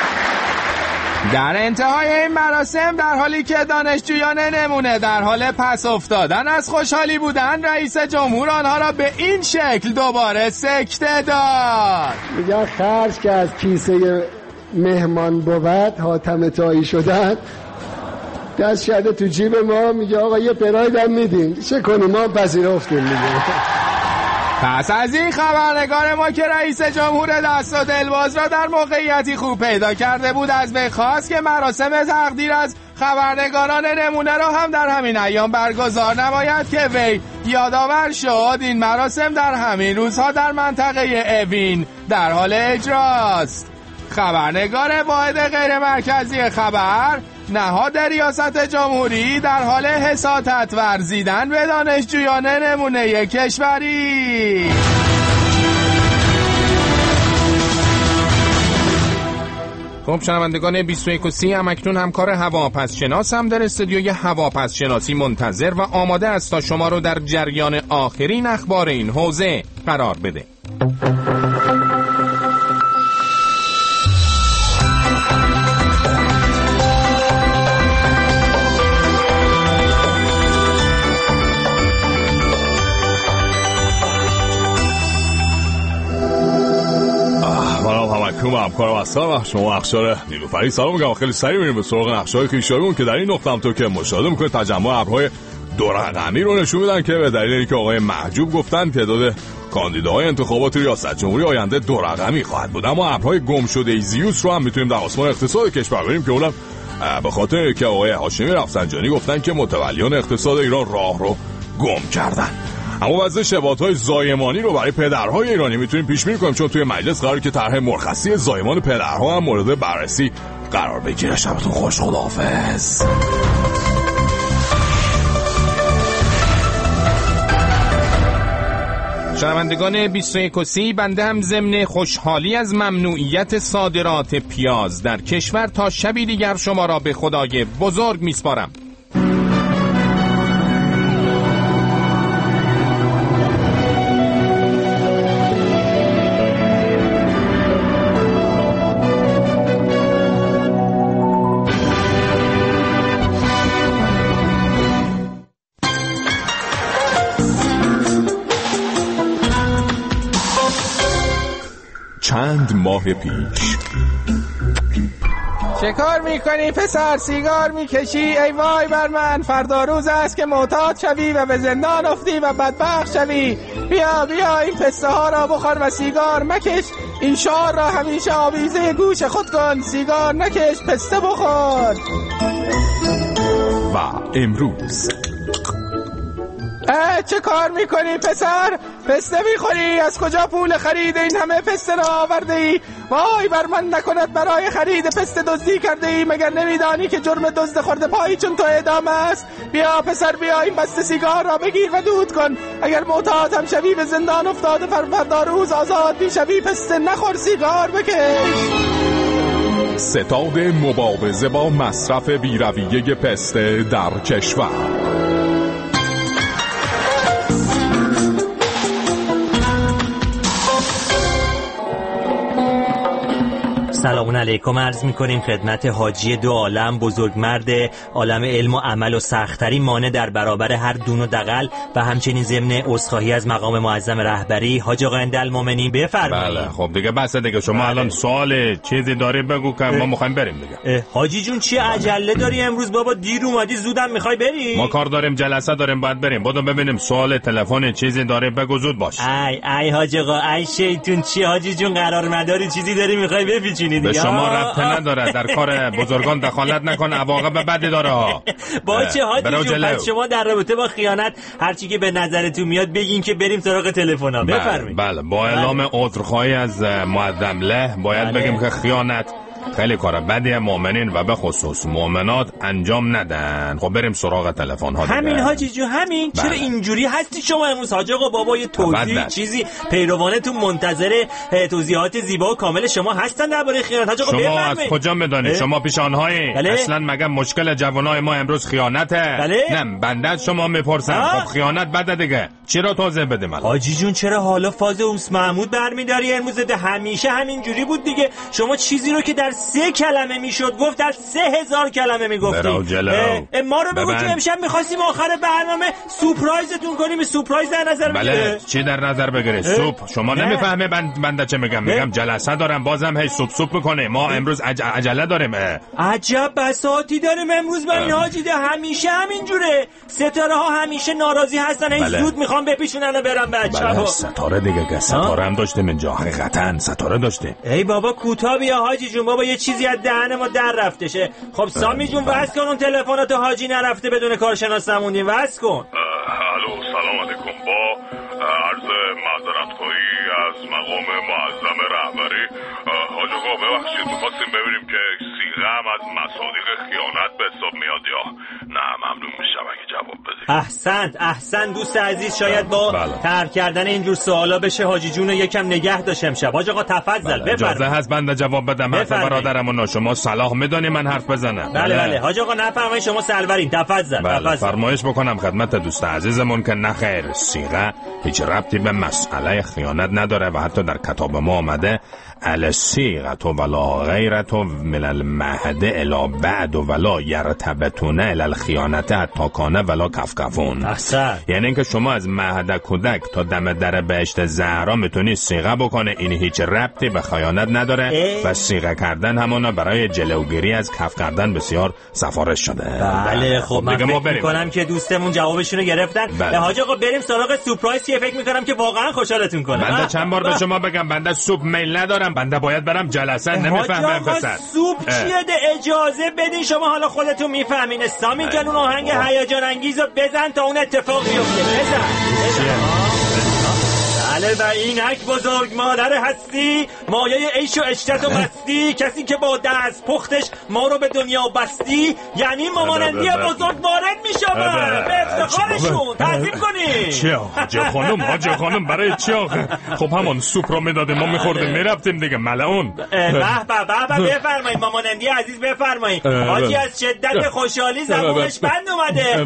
در انتهای این مراسم در حالی که دانشجویان نمونه در حال پس افتادن از خوشحالی بودند، رئیس جمهور آنها را به این شکل دوباره سکته داد. میگه خرج که از کیسه مهمان بود حاتم تایی شدن، دست کرده تو جیب ما، میگه آقا یه پراید هم میدیم، چه کنیم ما پذیرفتیم میگه. پس از این خبرنگار ما که رئیس جمهور دست و دلباز را در موقعیتی خوب پیدا کرده بود از وی خواست که مراسم تقدیر از خبرنگاران نمونه را هم در همین ایام برگزار نماید که وی یادآور شد این مراسم در همین روزها در منطقه اوین در حال اجراست. خبرنگار واحد غیر مرکزی خبر، نهاد ریاست جمهوری در حال حسادت ورزیدن به دانشجویان نمونه کشوری. خب شنوندگان 21 و 30 هم اکنون همکار هواپسشناس هم در استودیوی هواپسشناسی منتظر و آماده است تا شما رو در جریان آخرین اخبار این حوزه قرار بده. همکنون همکارم هستم و شما اخشار نیلوفری سلام میگم. خیلی سریع میریم به سراغ نقشه‌های خویشاویمون که در این نقطه هم تو که مشاهده میکنید تجمع ابرهای دو رقمی رو نشون میدن که به دلیل اینکه آقای محجوب گفتن تعداد کاندیداهای انتخابات ریاست جمهوری آینده دو رقمی خواهد بود، اما ابرهای گم شده زیوس رو هم میتونیم در آسمان اقتصاد کشور ببینیم که اونم به خاطر که آقای هاشمی رفسنجانی گفتن که متولیان اقتصاد ایران راه رو گم کردن. اما وضع شباهت‌های زایمانی رو برای پدرهای ایرانی میتونیم پیش بینی کنیم، چون توی مجلس قراره که طرح مرخصی زایمان پدرها هم مورد بررسی قرار بگیره. شبتون خوش، خداحافظ. شنوندگان 21 و 30 بنده هم ضمن خوشحالی از ممنوعیت صادرات پیاز در کشور تا شبی دیگر شما را به خدای بزرگ میسپارم. چند ماه پیش چه کار میکنی پسر؟ سیگار میکشی؟ ای وای بر من، فردا روز است که معتاد شوی و به زندان افتی و بدبخت شوی. بیا بیا این پسته ها را بخور و سیگار مکش. این شعار را همیشه آویزه گوش خود کن، سیگار نکش پسته بخور. و امروز چه کار میکنی پسر؟ پسته میخوری؟ از کجا پول خرید این همه پسته را آورده ای؟ وای بر من، نکند برای خرید پسته دزدی کرده ای؟ مگر نمیدانی که جرم دزد خورده پایی چون تو اعدام است؟ بیا پسر بیا این بسته سیگار را بگیر و دود کن. اگر معتاد هم شوی به زندان افتاده، فردا روز آزاد میشوی. پسته نخور، سیگار بکش. ستاد مبارزه با مصرف بی‌رویه پسته در کشور. سلام علیکم عرض می‌کنیم خدمت حاجی دو عالم، بزرگمرد عالم علم و عمل و سخت‌ترین مانع در برابر هر دون و دغل و همچنین ضمن عذرخواهی از مقام معظم رهبری حاج آقا المؤمنین بفرمایید. بله خب دیگه بس دیگه، شما الان سوال چیزی داری بگو که ما می‌خوایم بریم دیگه. حاجی جون چی عجله داری امروز بابا؟ دیر اومدی زودم می‌خوای بری؟ ما کار داریم، جلسه داریم، باید بریم. بدو ببینیم سوال تلفن چیزی داره بگو، زود باش. ای حاج آقا ای شیطون، چی حاجی جون قرار مداری چیزی داری می‌خوای بپیچونی دیگه؟ به شما ربط نداره، در کار بزرگان دخالت نکن، عواقب بدی داره ها. باشه حاجی جون، پس شما در رابطه با خیانت هر چی که به نظرتون میاد بگین که بریم سراغ تلفن‌ها. بفرمایید. بله با اعلام عذرخواهی از معظم له باید بگیم که خیانت خیلی کار بدی مؤمنین و به خصوص مؤمنات انجام ندن. خب بریم سراغ تلفن ها. همین حاجی جو همین. چرا اینجوری هستی شما امروز حاج آقا؟ بابا یه توضیح چیزی پیروانتون منتظر توضیحات زیبا و کامل شما هستن درباره خیانت. حاج آقا شما از کجا میدونید؟ شما پیش آنهایی؟ اصلا مگه مشکل جوانای ما امروز خیانته؟ نه بنده از شما میپرسم. خب خیانت بده دیگه، چرا توضیح بدیم الان؟ حاجی جون چرا حالا فاز اوس محمود برمی‌داری امروز؟ همیشه همینجوری بود دیگه. شما چیزی رو که در 3 کلمه میشد گفت در 3000 کلمه میگفتیم. ما رو بگو که امشب میخواستیم آخر برنامه سورپرایزتون کنیم. سورپرایز در نظر بگیره. بله چی در نظر بگیره؟ سوپ. شما نمیفهمه بنده چه میگم جلسه دارم بازم هی سوپ میکنه. ما امروز عجله داریم. عجب بساطی داریم امروز ببین حاجی، همیشه همینجوره. ستاره ها همیشه ناراضی هستن، هی زود میخوام بپیچونن و برم بچه‌ها. بله ستاره دیگه، ستاره هم داشتیم اینجا، حقیقتا ستاره داشته. ای بابا کوتاه بیا حاجی جون، بابا یه چیزی از دهن ما در رفته شه. خب سامی جون واسه کن اون تلفنات حاجی نرفته بدون کارشناس نموندیم، واسه کن. الو سلام علیکم. با عرض معذرت خواهی از مقام معظم رهبری حاج آقا ببخشید می‌خواستیم ببینیم که صیغه هم از مصادیق خیانت به حساب میاد یا نه. ممنون میشم اگه جواب بدید. احسن دوست عزیز. شاید با طرح کردن اینجور سوالا بشه حاجی جون یکم نگه داشت امشب. حاج آقا تفضل بفرمایید. اجازه هست بنده جواب بدم؟ حرف برادرمون شما صلاح میدونی من حرف بزنم؟ بله حاج آقا نفرمایید شما سرورین. تفضل. فرمایش بکنم خدمت دوست عزیزمون که نخیر، صیغه هیچ ربطی به مسئله خیانت نداره و حتی در کتاب ما آمده الصیغه ولا غیرت من المهد الی بعد ولا یرتبطون الی الخیانت حتی کان ولا کفکفون. یعنی اینکه شما از مهد کودک تا دم در بهشت زهرا میتونی صیغه بکنه، این هیچ ربطی به خیانت نداره و صیغه کردن همانا برای جلوگیری از کف کردن بسیار سفارش شده. بله خب من فکر میکنم که دوستمون جوابشون رو گرفتن. حاج آقا بریم سراغ سورپرایز که فکر میکنم که واقعا خوشحالتون کنه. بنده چند بار به شما بگم بنده سوپ میل ندارم، بنده باید برم جلسه. نمیفهمم پسر سوپ چیه؟ ده اجازه بدین شما حالا خودتون میفهمین. سامی جان اون آهنگ هیجان انگیزو بزن تا اون اتفاق بیفته. بزن. بله و اینک بزرگ مادر هستی، مایه عیش و عشرت و مستی، کسی که با دست پختش ما رو به دنیا بستی، یعنی مامانندی بزرگ وارد میشود. به افتخارشون تعظیم کنی. چه حاجی خانم برای چی آخه؟ خب همون سوپ رو میدادیم ما میخوردیم میرفتیم دیگه ملعون. به بفرمایید مامانندی عزیز بفرمایید. حاجی از شدت خوشحالی زبونش بند اومده.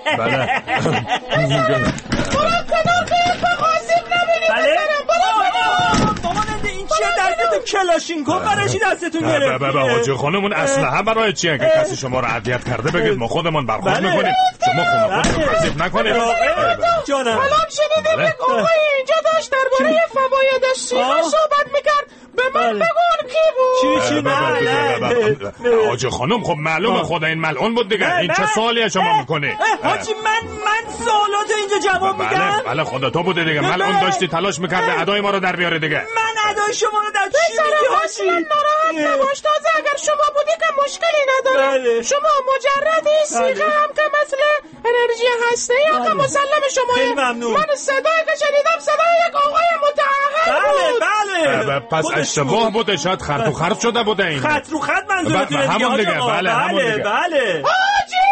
بله ماماننده این چیه دستتون؟ کلاشینکوف برای چی دستتون گرفت؟ حاجی خانم اون اسلحه برای چیه؟ اگه کسی شما رو اذیت کرده بگید ما خودمون برخورد میکنیم. شما خونه خودتون کثیف نکنید. جانم حالا شنیدم یک آقای اینجا داشت درباره فواید صیغه صحبت میکرد. به من بگون کی بود؟ چی نه حاجی خانم خب معلومه خدا این ملعون بود دیگه. این چه سوالیه شما میکنی؟ حاجی من سوالات اینجا جواب میدم. بله خدا تو بوده دیگه. ملعون داشتی تلاش میکرده ادای ما رو در بیاره دیگه. من ادای شما رو در چی میگی حاجی؟ ناراحت نباش، تازه اگر شما بودی که مشکلی نداره. شما مجردی، صیغه هم که مثل انرژی هسته یا که مسلم شما. من صدایی که شنیدم صدای یک آقای متعهد بود. بله پس اشتباه بوده، شاید خرط و خرط شده بوده. این خط رو خط منظورتونه دیگه. همون دیگه. بله حاجی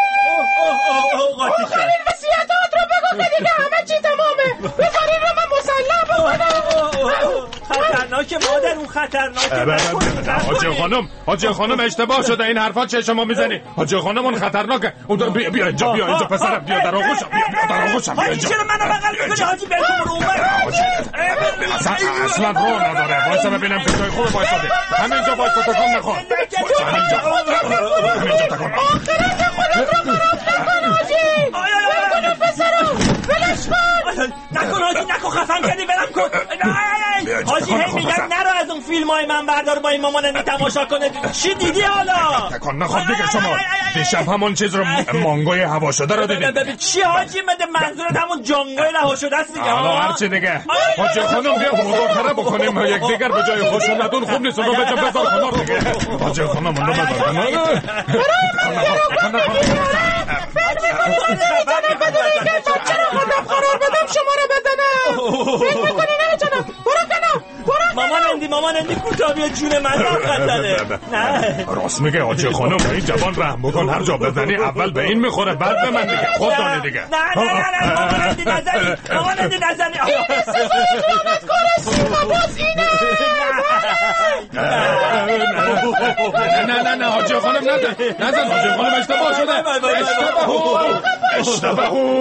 آخرین وصیتات رو بگو که دیگه همه چی تمامه. بذارین رو من مسلم بکنم. خطرناکه مادر، اون خطرناکه. حاجی خانم اشتباه شده. این حرفا چه شما میزنی؟ حاجی خانم اون خطرناکه. بیا اینجا پسرم، بیا در آغوشم. حاجی چرا منو بغل میکنی؟ حاجی بریم اصلا رو نداره. وایسا ببینم که جای خوب وایساده. همینجا وایسا تکان نخور. همینجا تکان نخور. آخرت خودت رو خراب نکن حاجی. نکنه پسرم بلش کن. نکن حاجی نکن، خفن کردی برم کن. حاجی هی میگن نرو از اون فیلم های من بردار با این مامانندی تماشا کنه. چی دیدی حالا؟ تکان نخور دیگه شما. دیشب همون چیز رو مانگوی هوا شده رو دیدی. چی حاجی؟ منظورت همون جانگوی هوا شده است دیگه. حالا هرچی دیگه. حاجی خانم بیا مذاکره بکنیم یک دیگر به جای خشونتون خوب نیست. اونو بجا بذار کنار دیگه. حاجی خانم اونو بذار کنار. شما رو بدنم. فکر میکنی نمیتونم. برو مامانندی کوتاه بیا جون من را خطره. نه راست میگه حاجی خانم. این جوان رحم بکن، هر جا بزنی اول به این میخوره بعد به من دیگه. خود دانی دیگه. نه مامانندی نزنی. این صفای لعنتکار سیما باز اینه. نه حاجی خانم نزن حاجی خانم اشتباه شده. اشتباه.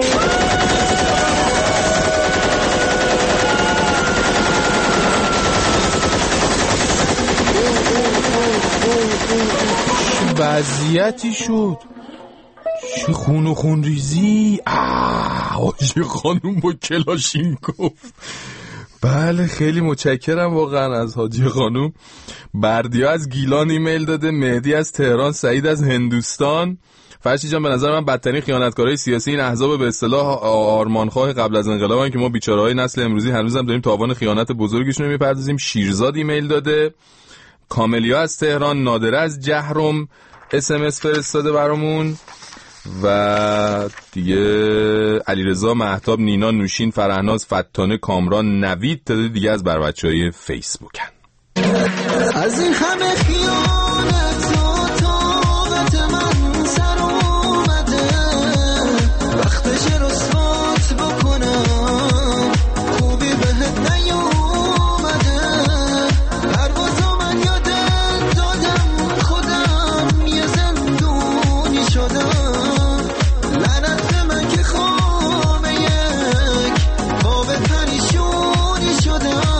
وضعیتی شد. چه خون و خون ریزی. حاجی خانوم با کلاشینکوف. بله خیلی متشکرم واقعا از حاجی خانوم. بردیا از گیلان ایمیل داده، مهدی از تهران، سعید از هندوستان. فرشی جان به نظر من بدترین خیانتکارای سیاسی این احزاب به اصطلاح آرمانخواه قبل از انقلابن که ما بیچاره‌های نسل امروزی هنوزم داریم تاوان خیانت بزرگشون رو میپردازیم. شیرزاد ایمیل داده، کاملیا از تهران، نادره از جهرم SMS فرستاده برامون و دیگه علیرضا، مهتاب، نینا، نوشین، فرهناز، فتانه، کامران، نوید، تعداد دیگه از بر بچهای فیسبوکن. از این همه خیانت و طاقت من سر اومده، وقتش رسوات بکنم خوبی بهت نیومده. پروازو من یادت دادم خودم یه زندونی شدم، لعنت به من که خواب یک خواب پریشونی شدم.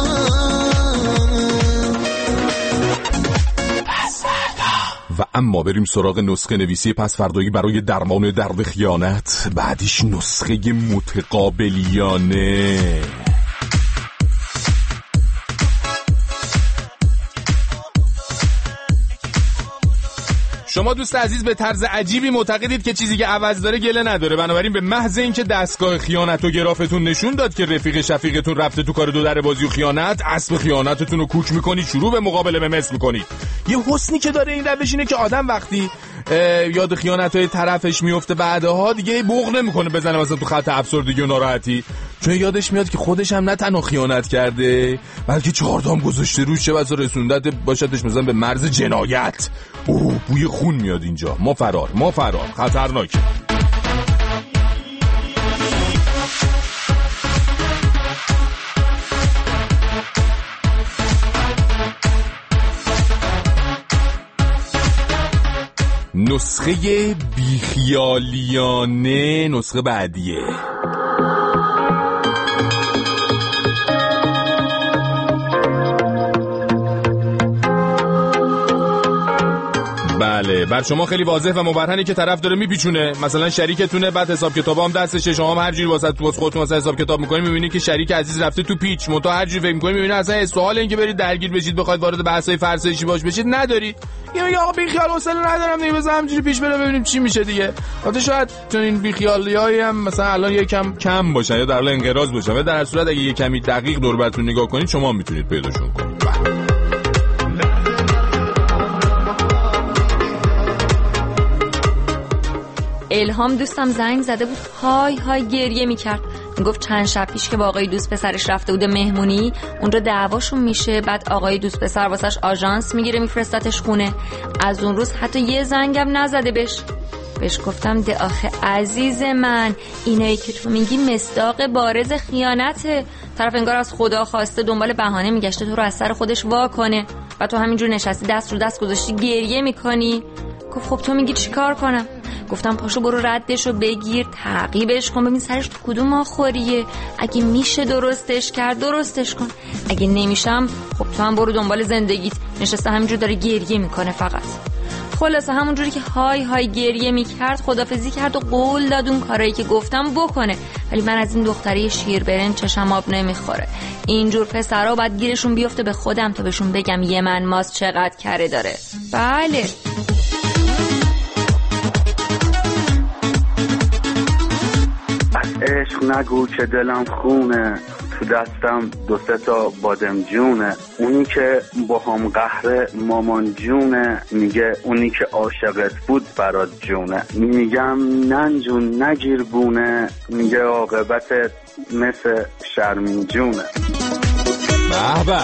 و اما بریم سراغ نسخه نویسی پس فردایی برای درمان درد خیانت. بعدیش نسخه متقابلیانه. شما دوست عزیز به طرز عجیبی معتقدید که چیزی که عوض داره گله نداره، بنابراین به محض اینکه دستگاه خیانت و گرافتون نشون داد که رفیق شفیقتون رفته تو کار دو در بازی و خیانت، اسب خیانتتون رو کوک میکنید، شروع به مقابله به مثل میکنید. یه حسنی که داره این روش اینه که آدم وقتی یاد خیانت‌های طرفش میفته بعدها دیگه بغض نمیکنه بزنه مثلا تو خط افسردگی و ناراحتی، چون یادش میاد که خودش هم نه تنها خیانت کرده بلکه 4 دام گذاشته روش، چه بسا رسوندت باشدش مثلا به مرز جنایت. بوی خون میاد اینجا. ما فرار خطرناکه. نسخه بیخیالیانه نسخه بعدیه. بله، بر شما خیلی واضح و مبرهنه که طرف داره میپیچونه، مثلا شریکتونه، بعد حساب کتابا هم دستشه، شما هم هر جوری واسه خودتون مثلا حساب کتاب میکنید، میبینید که شریک عزیز رفته تو پیچ، منتها هر جوری فکر میکنید میبینید اصلا سوال این که برید درگیر بشید بخواید وارد بحثای فرسایشی باش بشید ندارید. میگه آقا بی خیال حوصله ندارم دیگه، بذار همینجوری پیش بره ببینیم چی میشه دیگه. البته شاید چون این بی خیالیایی هم مثلا الان یکم کم باشن یا در حال انقراض باشن، ولی در صورت اگه یه کمی دقیق دور براتون نگاه کنید شما میتونید پیداشون کنید. الهام دوستم زنگ زده بود، های گریه میکرد. میگفت چند شب پیش که با آقای دوست پسرش رفته بوده مهمونی، اونجا دعواشون میشه، بعد آقای دوست پسر واسش آژانس میگیره میفرستاتش خونه. از اون روز حتی یه زنگم نزده بهش گفتم ده آخه عزیز من، اینایی که تو میگی مصداق بارز خیانته. طرف انگار از خدا خواسته دنبال بهانه میگشته تو رو از سر خودش وا کنه و تو همینجور نشستی دست رو دست گذاشتی گریه میکنی. گفت خب تو میگی چیکار کنم؟ گفتم پاشو برو ردشو بگیر، تعقیبش کن، ببین سرش تو کدوم آخوریه، اگه میشه درستش کرد درستش کن، اگه نمیشم خب تو هم برو دنبال زندگیت. نشسته همینجور داره گریه میکنه فقط. خلاصه همونجوری که های گریه میکرد خدافزی کرد و قول داد اون کارایی که گفتم بکنه. ولی من از این دختری شیر برن چشم آب نمیخوره. اینجور پسرها باید گیرشون بیفته به خودم تا بهشون بگم یه من ماست چقدر کره داره. بله عشق نگو که دلم خونه، تو دستم 2-3 تا بادمجونه، اونی که با هم قهر مامان جونه، میگه اونی که عاشقت بود برات جونه، میگم ننجون نگیر بونه، میگه عاقبتت مثل شرمین جونه. به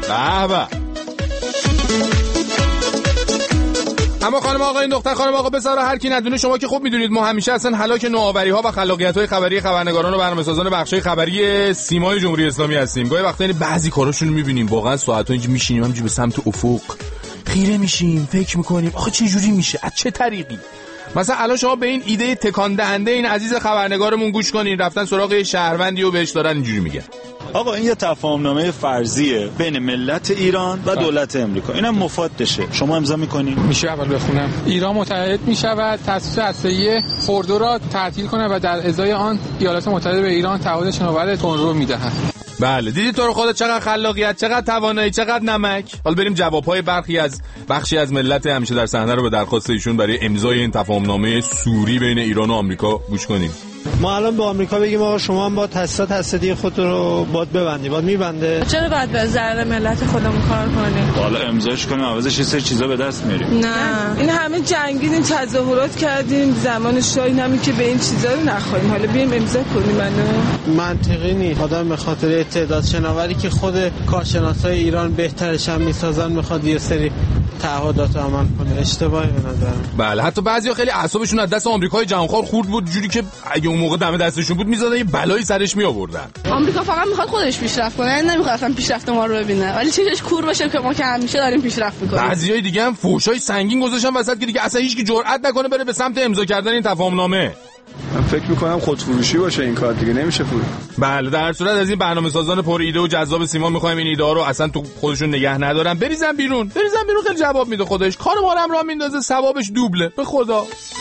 اما خانم آقا این دختر خانم آقا بسارا هر کی ندونه، شما که خوب میدونید ما همیشه اصلا هلاک نوآوری‌ها و خلاقیت‌های خبری خبرنگاران و برنامه‌سازان بخشای خبری سیمای جمهوری اسلامی هستیم. گاهی وقتا این بعضی کاراشون رو می‌بینیم واقعا ساعت‌ها اینجا میشینیم همینجوری به سمت افق خیره میشیم، فکر می‌کنیم آخه چه جوری میشه، از چه طریقی. مثلا الان شما به این ایده تکان دهنده این عزیز خبرنگارمون گوش کنین، رفتن سراغ شهروندی و بهش دارن اینجوری میگن آقا این یه تفاهمنامه فرضیه بین ملت ایران و دولت امریکا، اینم مفادشه، شما امضا میکنین؟ میشه اول بخونم. ایران متحد میشود تأسیس اسلحه فوردو را تعطیل کنه و در ازای آن ایالات متحده به ایران تعهد شناور تندرو میدهد. بله دیدی تو رو خودت چقدر خلاقیت، چقدر توانایی، چقدر نمک. حالا بریم جوابهای بخشی از ملت همیشه در صحنه رو به درخواست ایشون برای امضای این تفاهمنامه سوری بین ایران و آمریکا گوش کنیم. ما الان به آمریکا بگیم آقا شما هم با تاسیسات هسته‌ای خود رو باید ببندی، باید میبنده؟ چرا باید به ضرر ملت خودمون کار کنیم؟ حالا امضاش کنیم عوضش یه سری چیزا به دست میاریم. نه این همه جنگیدیم، تظاهرات کردیم، زمان شاهین همین که به این چیزا رو نخوایم، حالا بیایم امضا کنیم. منطقی نیست. آدم به خاطر تعداد شناوری که خود کارشناسای ایران بهترش هم میسازن میخواد یه سری تعهدات عمل کنه. اشتباهی به نظرم. بله حتی بعضیا خیلی اعصابشون از دست آمریکای جهانخوار خورد بود، جوری که اگه اون موقع دم دستشون بود میزدن یه بلایی سرش میآوردن. آمریکا فقط میخواد خودش پیشرفت کنه، نمیخواد اصلا پیشرفت ما رو ببینه، ولی چشش کور باشه که ما که همیشه داریم پیشرفت میکنیم. بعضیای دیگه هم فوشای سنگین گذاشتن وسط که دیگه اصلا هیچ کی جرئت نکنه بره به سمت امضا کردن این تفاهمنامه. من فکر میکنم خودفروشی باشه این کار، دیگه نمیشه پول. بله در صورت از این برنامه‌سازان پر ایده و جذاب سیمان میخوایم این ایده ها رو اصلا تو خودشون نگه ندارن، بریزن بیرون خیلی جواب میده خودش، کار ما رو هم راه میندازه، ثوابش دوبله به خدا.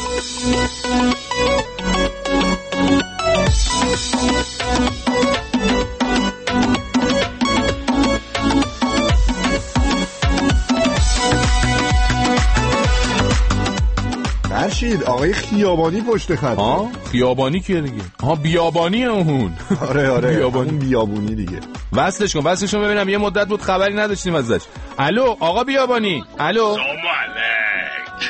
فرشید آقای خیابانی پشت خط. خیابانی کیه دیگه؟ بیابانی اون. آره بیابانی، بیابونی دیگه. وصلش کن ببینم، یه مدت بود خبری نداشتیم ازش. الو آقا بیابانی. الو سلام علیک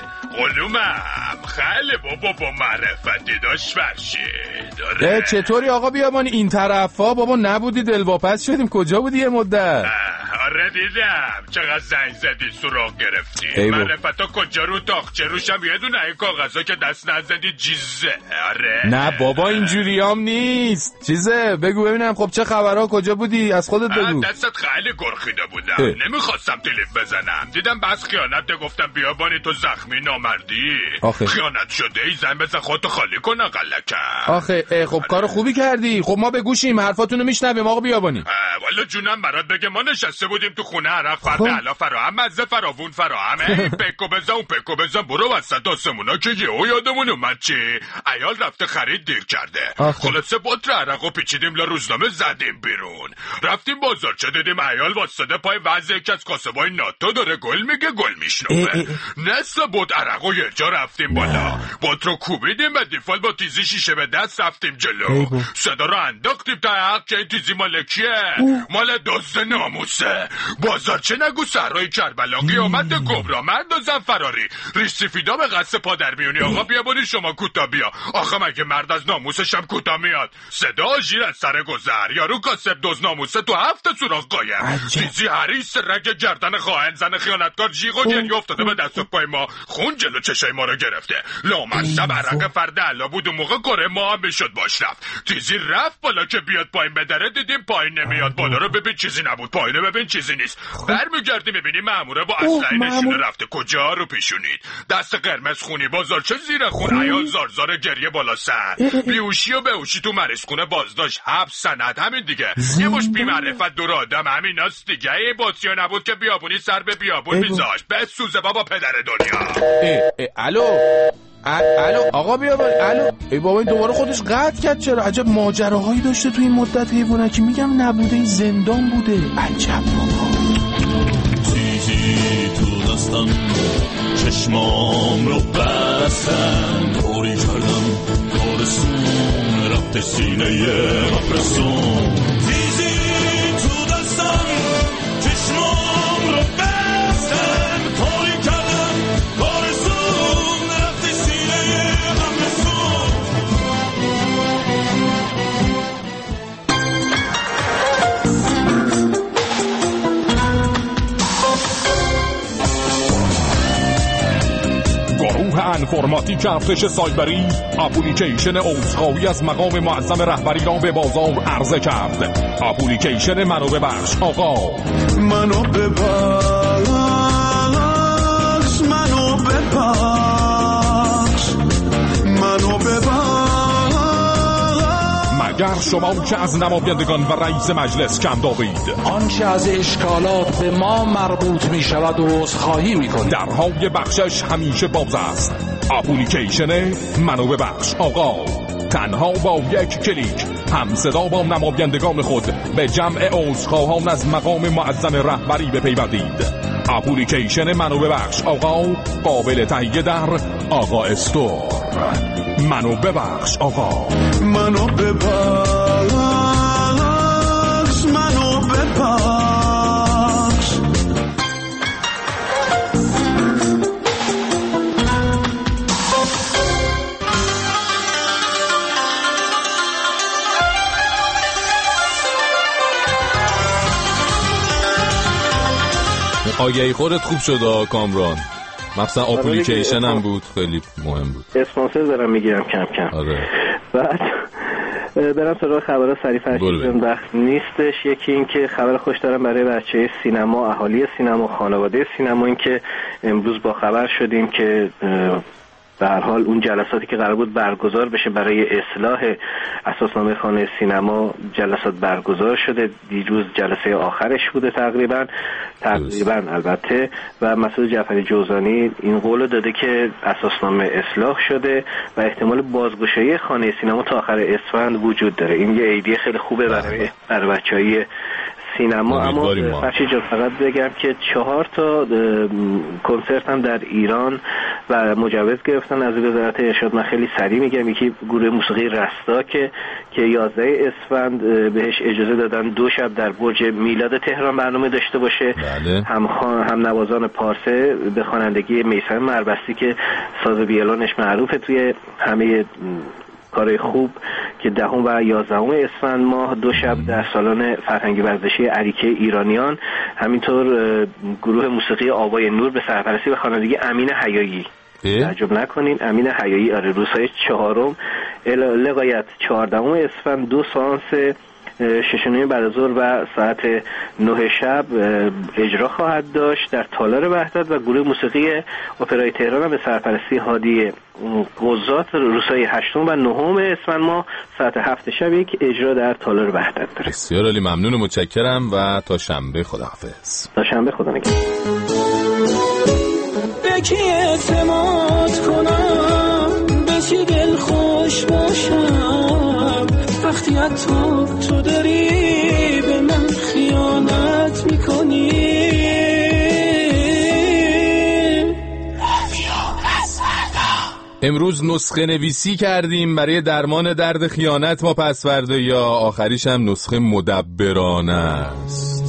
قلومم. خیلی بابا با معرفتی داشت فرشید. آره چطوری آقا بیابانی؟ این طرفا بابا نبودی، دلواپس شدیم. کجا بودی یه مدت؟ آره دیدم چقدر زنگ زدی سراغ گرفتی. معرفتا کجا رو تاخچه روشم یه دونه این کاغذا که دست نزدی جیزه. آره نه بابا اینجوریام نیست. چیزه بگو ببینم. خب چه خبرها؟ کجا بودی؟ از خودت بگو. دستت خیلی گرخیده بودم. نمیخواستم تلف بزنم، دیدم بس خیانت گفتم بیابانی تو زخمی نامردی. خیانت شده ای، زن بزن خودتو خالی کن اقلکم. آخه خب کار خوبی کردی. خب ما به گوشیم، حرفاتونو میشنویم آقا بیابانی. والا جونم برات بگه ما نشسته بودیم تو خونه عرق، فرد علا فراهم، مزه فراوون فراهمه. پکو بزن برو وسط آسمونا که یهو یادمون اومد چی عیال رفته خرید دیر کرده. خلاصه بطر عرقو پیچیدیم لا روزنامه زدیم بیرون، رفتیم بازارچه دیدیم عیال واسطه پای وضع یکی از کاسبای ناتو داره گل میگه گل میشنوه. نصف بط عرقو یه جا رفتیم بالا، بطر رو کوبیدیم به دیفال، با تیزی شیشه به دست رفتیم جلو، صدا رو انداختیم تا حق که این تیزی مال کیه؟ مال دزد ناموسه. بازارچه نگو صحرای کربلا، قیامت کبرا، مرد و زن فراری، ریش سفیدا به قصد پادرمیونی. آقا بیابانی شما کوتا بیا. آخه مگه مرد از ناموسش هم کوتا میاد؟ صدا ژیر از سر گذر، یارو کاسب دوز ناموسه تو 7 سوراخ قایم، تیزی حریص رگ گردن خائن، زن خیانتکار جیغ و گریه افتاده به دست و پای ما، خون جلو چشای ما رو گرفته. لامصب عرق فرد علا بود، اون موقع کره ما هم میشد باش رفت. تیزی رفت بالا که بیاد پایین بدره، دیدیم پایین نمیاد. بالا رو ببین چیزی نبود، پایین ببین چیزی نیست. برمیگردیم میبینیم ماموره با اسلحه نشونه رفته. کجا رو پیشونید؟ دست قرمز خونی، بازارچه زیر خون، عیال زارزار گریه بالا سر، بیهوشی و بهوشی تو مریض خونه، بازداشت، حبس، سند. همین دیگه. یه مش بی معرفت دور آدم همیناست دیگه. ای باتیا نبود که بیابونی سر به بیابون میذاشت. به سوزه بابا پدر دنیا. الو آقا بیابانی. الو ای بابا این دوباره خودش قطع کرد. چرا؟ عجب ماجراهایی داشته تو این مدت حیوانکی. میگم نبوده، این زندان بوده. عجب بابا. چیزی تو دستم چشمام رو بستم، طوری کردم تارسون رفته سینه مپرسون. چیزی تو دستم چشمام رو بستم، طوری کردم تارسون رفته سینه مپرسون. گروه انفرماتیک ارتش سایبری اپلیکیشن عذرخواهی از مقام معظم رهبری را به بازار عرضه کرد. اپلیکیشن منو ببخش آقا. منو ببخش، منو ببخش، منو ببخش. مگر شما که از نمایندگان و رئیس مجلس کم دارید؟ آنچه از اشکالات به ما مربوط می شود و عذرخواهی می کنید. درهای بخشش همیشه باز است. اپلیکیشن منو ببخش آقا. تنها با یک کلیک همصدا با نمایندگان خود به جمع عذرخواهان از مقام معظم رهبری بپیوندید. اپلیکیشن منو ببخش آقا قابل تهیه در آقا استور. منو ببخش آقا، منو ببخش، منو ببخش. آگهی خودت خوب شد کامران، مثلا اپلیکیشن هم بود، خیلی مهم بود. اسپانسر دارم میگیرم کم کم. آره. بعد برم سراغ خبرها سریع فرشیدن وقت نیستش. یکی این که خبر خوش دارم برای بچه سینما، اهالی سینما، خانواده سینما، این که امروز با خبر شدیم که به هر حال اون جلساتی که قرار بود برگزار بشه برای اصلاح اساسنامه خانه سینما، جلسات برگزار شده. دیروز جلسه آخرش بوده تقریبا البته، و مسعود جعفری جوزانی این قول داده که اساسنامه اصلاح شده و احتمال بازگشایی خانه سینما تا آخر اسفند وجود داره. این یه ایده خیلی خوبه برای بچه‌های سینما. اما فرشید جان فقط بگم که 4 تا کنسرت هم در ایران و مجوز گرفتن از وزارت ارشاد. من خیلی سریع میگم. یکی گروه موسیقی رستا که 11 اسفند بهش اجازه دادن 2 شب در برج میلاد تهران برنامه داشته باشه. بله. هم نوازان پارسه به خوانندگی میثم مربستی که ساز ویولونش معروفه توی همه کارهای خوب، که 10 و 11 اسفند ماه 2 شب در سالن فرهنگی ورزشی اریکه ایرانیان. همینطور گروه موسیقی آوای نور به سرپرستی و خوانندگی امین حیایی. تعجب نکنین، امین حیایی. آره، روزهای 4 لغایت 14 اسفند 2 سانس 6:30 بعد از ظهر و ساعت 9 شب اجرا خواهد داشت در تالار وحدت، و گروه موسیقی اپرای تهران هم به سرپرستی هادی قضات روزهای 8 و 9 اسفند ماه ساعت 7 شب یک اجرا در تالار وحدت داره. بسیار عالی، ممنون و متشکرم و تا شنبه خداحافظ. تا شنبه خدا نگهدار. به کی اعتماد کنم، به کی دل خوش باشم، وقتی تو داری به من خیانت میکنی. امروز نسخه نویسی کردیم برای درمان درد خیانت ما پسورده، یا آخریش هم نسخه مدبرانه است.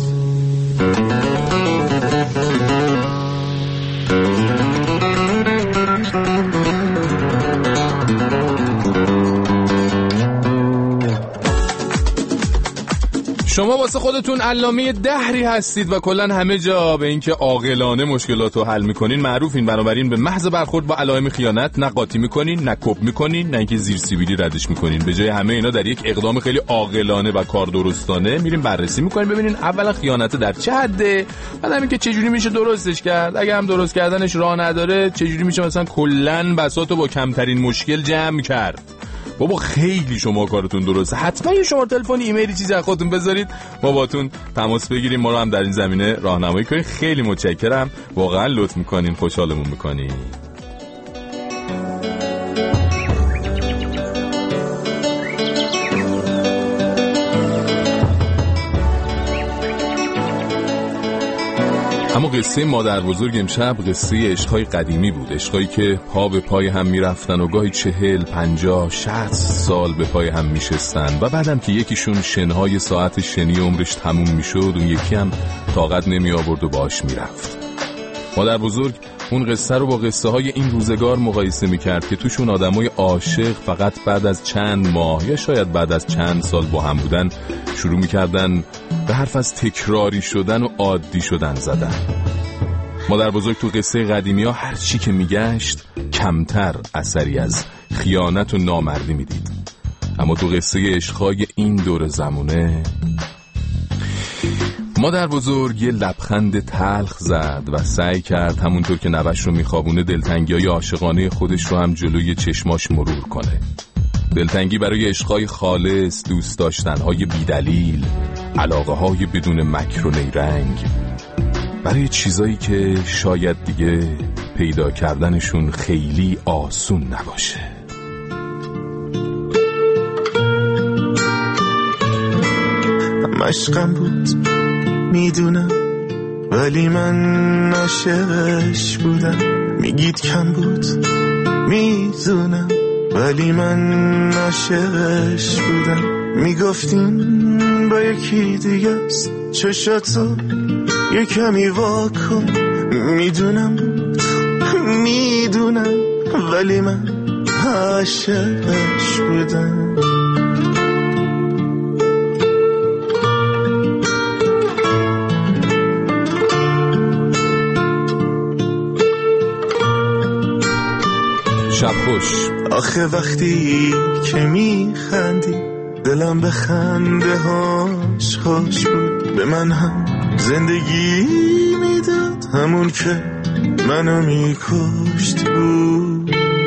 شما واسه خودتون علامه دهری هستید و کلن همه جا به اینکه عاقلانه مشکلات رو حل میکنین معروفین. بنابراین به محض برخورد با علائم خیانت نه قاطی میکنین، نه کپ میکنین، نه اینکه زیر سیبیلی ردش میکنین. به جای همه اینا در یک اقدام خیلی عاقلانه و کار درستانه میریم بررسی میکنین، ببینین اولا خیانت در چه حده، بعدم اینکه چه جوری میشه درستش کرد. اگه هم درست کردنش راه نداره، چه جوری میشه مثلا کلن بساطو با کمترین مشکل جمع کرد. بابا خیلی شما کارتون درسته، حتما یه شماره تلفن، ایمیلی چیزی از خودتون بذارید ما باتون تماس بگیریم، ما رو هم در این زمینه راهنمایی کنید. خیلی متشکرم، واقعا لطف میکنین، خوشحالمون میکنین. اما قصه مادر بزرگ امشب قصه عشقای قدیمی بود، عشقایی که پا به پای هم میرفتن و گاهی 40 50 60 سال به پای هم میشستن و بعدم که یکیشون شنهای ساعت شنی عمرش تموم میشد، اون یکی هم طاقت نمی آورد و باش میرفت. مادر بزرگ اون قصه رو با قصه های این روزگار مقایسه میکرد که توشون آدمای عاشق فقط بعد از چند ماه یا شاید بعد از چند سال با هم بودن شروع میکردن به حرف از تکراری شدن و عادی شدن زدن. مادر بزرگ تو قصه قدیمی ها هر چی که میگشت کمتر اثری از خیانت و نامردی میدید، اما تو قصه عشقای این دور زمونه مادر بزرگ یه لبخند تلخ زد و سعی کرد همونطور که نوش رو میخوابونه دلتنگی‌های عاشقانه خودش رو هم جلوی چشماش مرور کنه. دلتنگی برای عشقای خالص، دوست داشتن‌های بی‌دلیل، علاقه‌های بدون مکر و نیرنگ، برای چیزایی که شاید دیگه پیدا کردنشون خیلی آسون نباشه. مشقم بود میدونم، ولی من عاشقش بودم. میگید کم بود میدونم ولی من عاشقش بودم. میگفتین با یکی دیگه است چشاتو یه کمی واکن. میدونم ولی من عاشقش بودم. شب خوش. آخه وقتی که میخندی دلم به خنده هاش خوش بود. به من هم زندگی میداد همون که منو میکشت بود.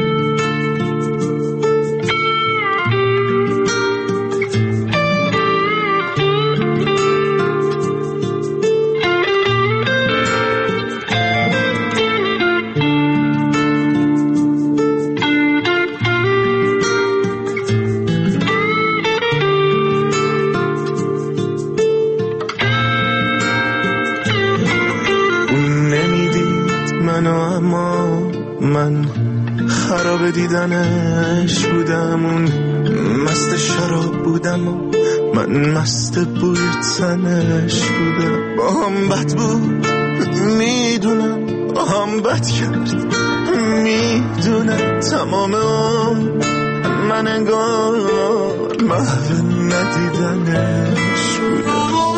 من خراب دیدنش بودم. اون مست شراب بودم و من مست بوی تنش بودم. با هم بد بود میدونم، با هم بد کرد میدونم. تمام من انگار محو ندیدنش بودم.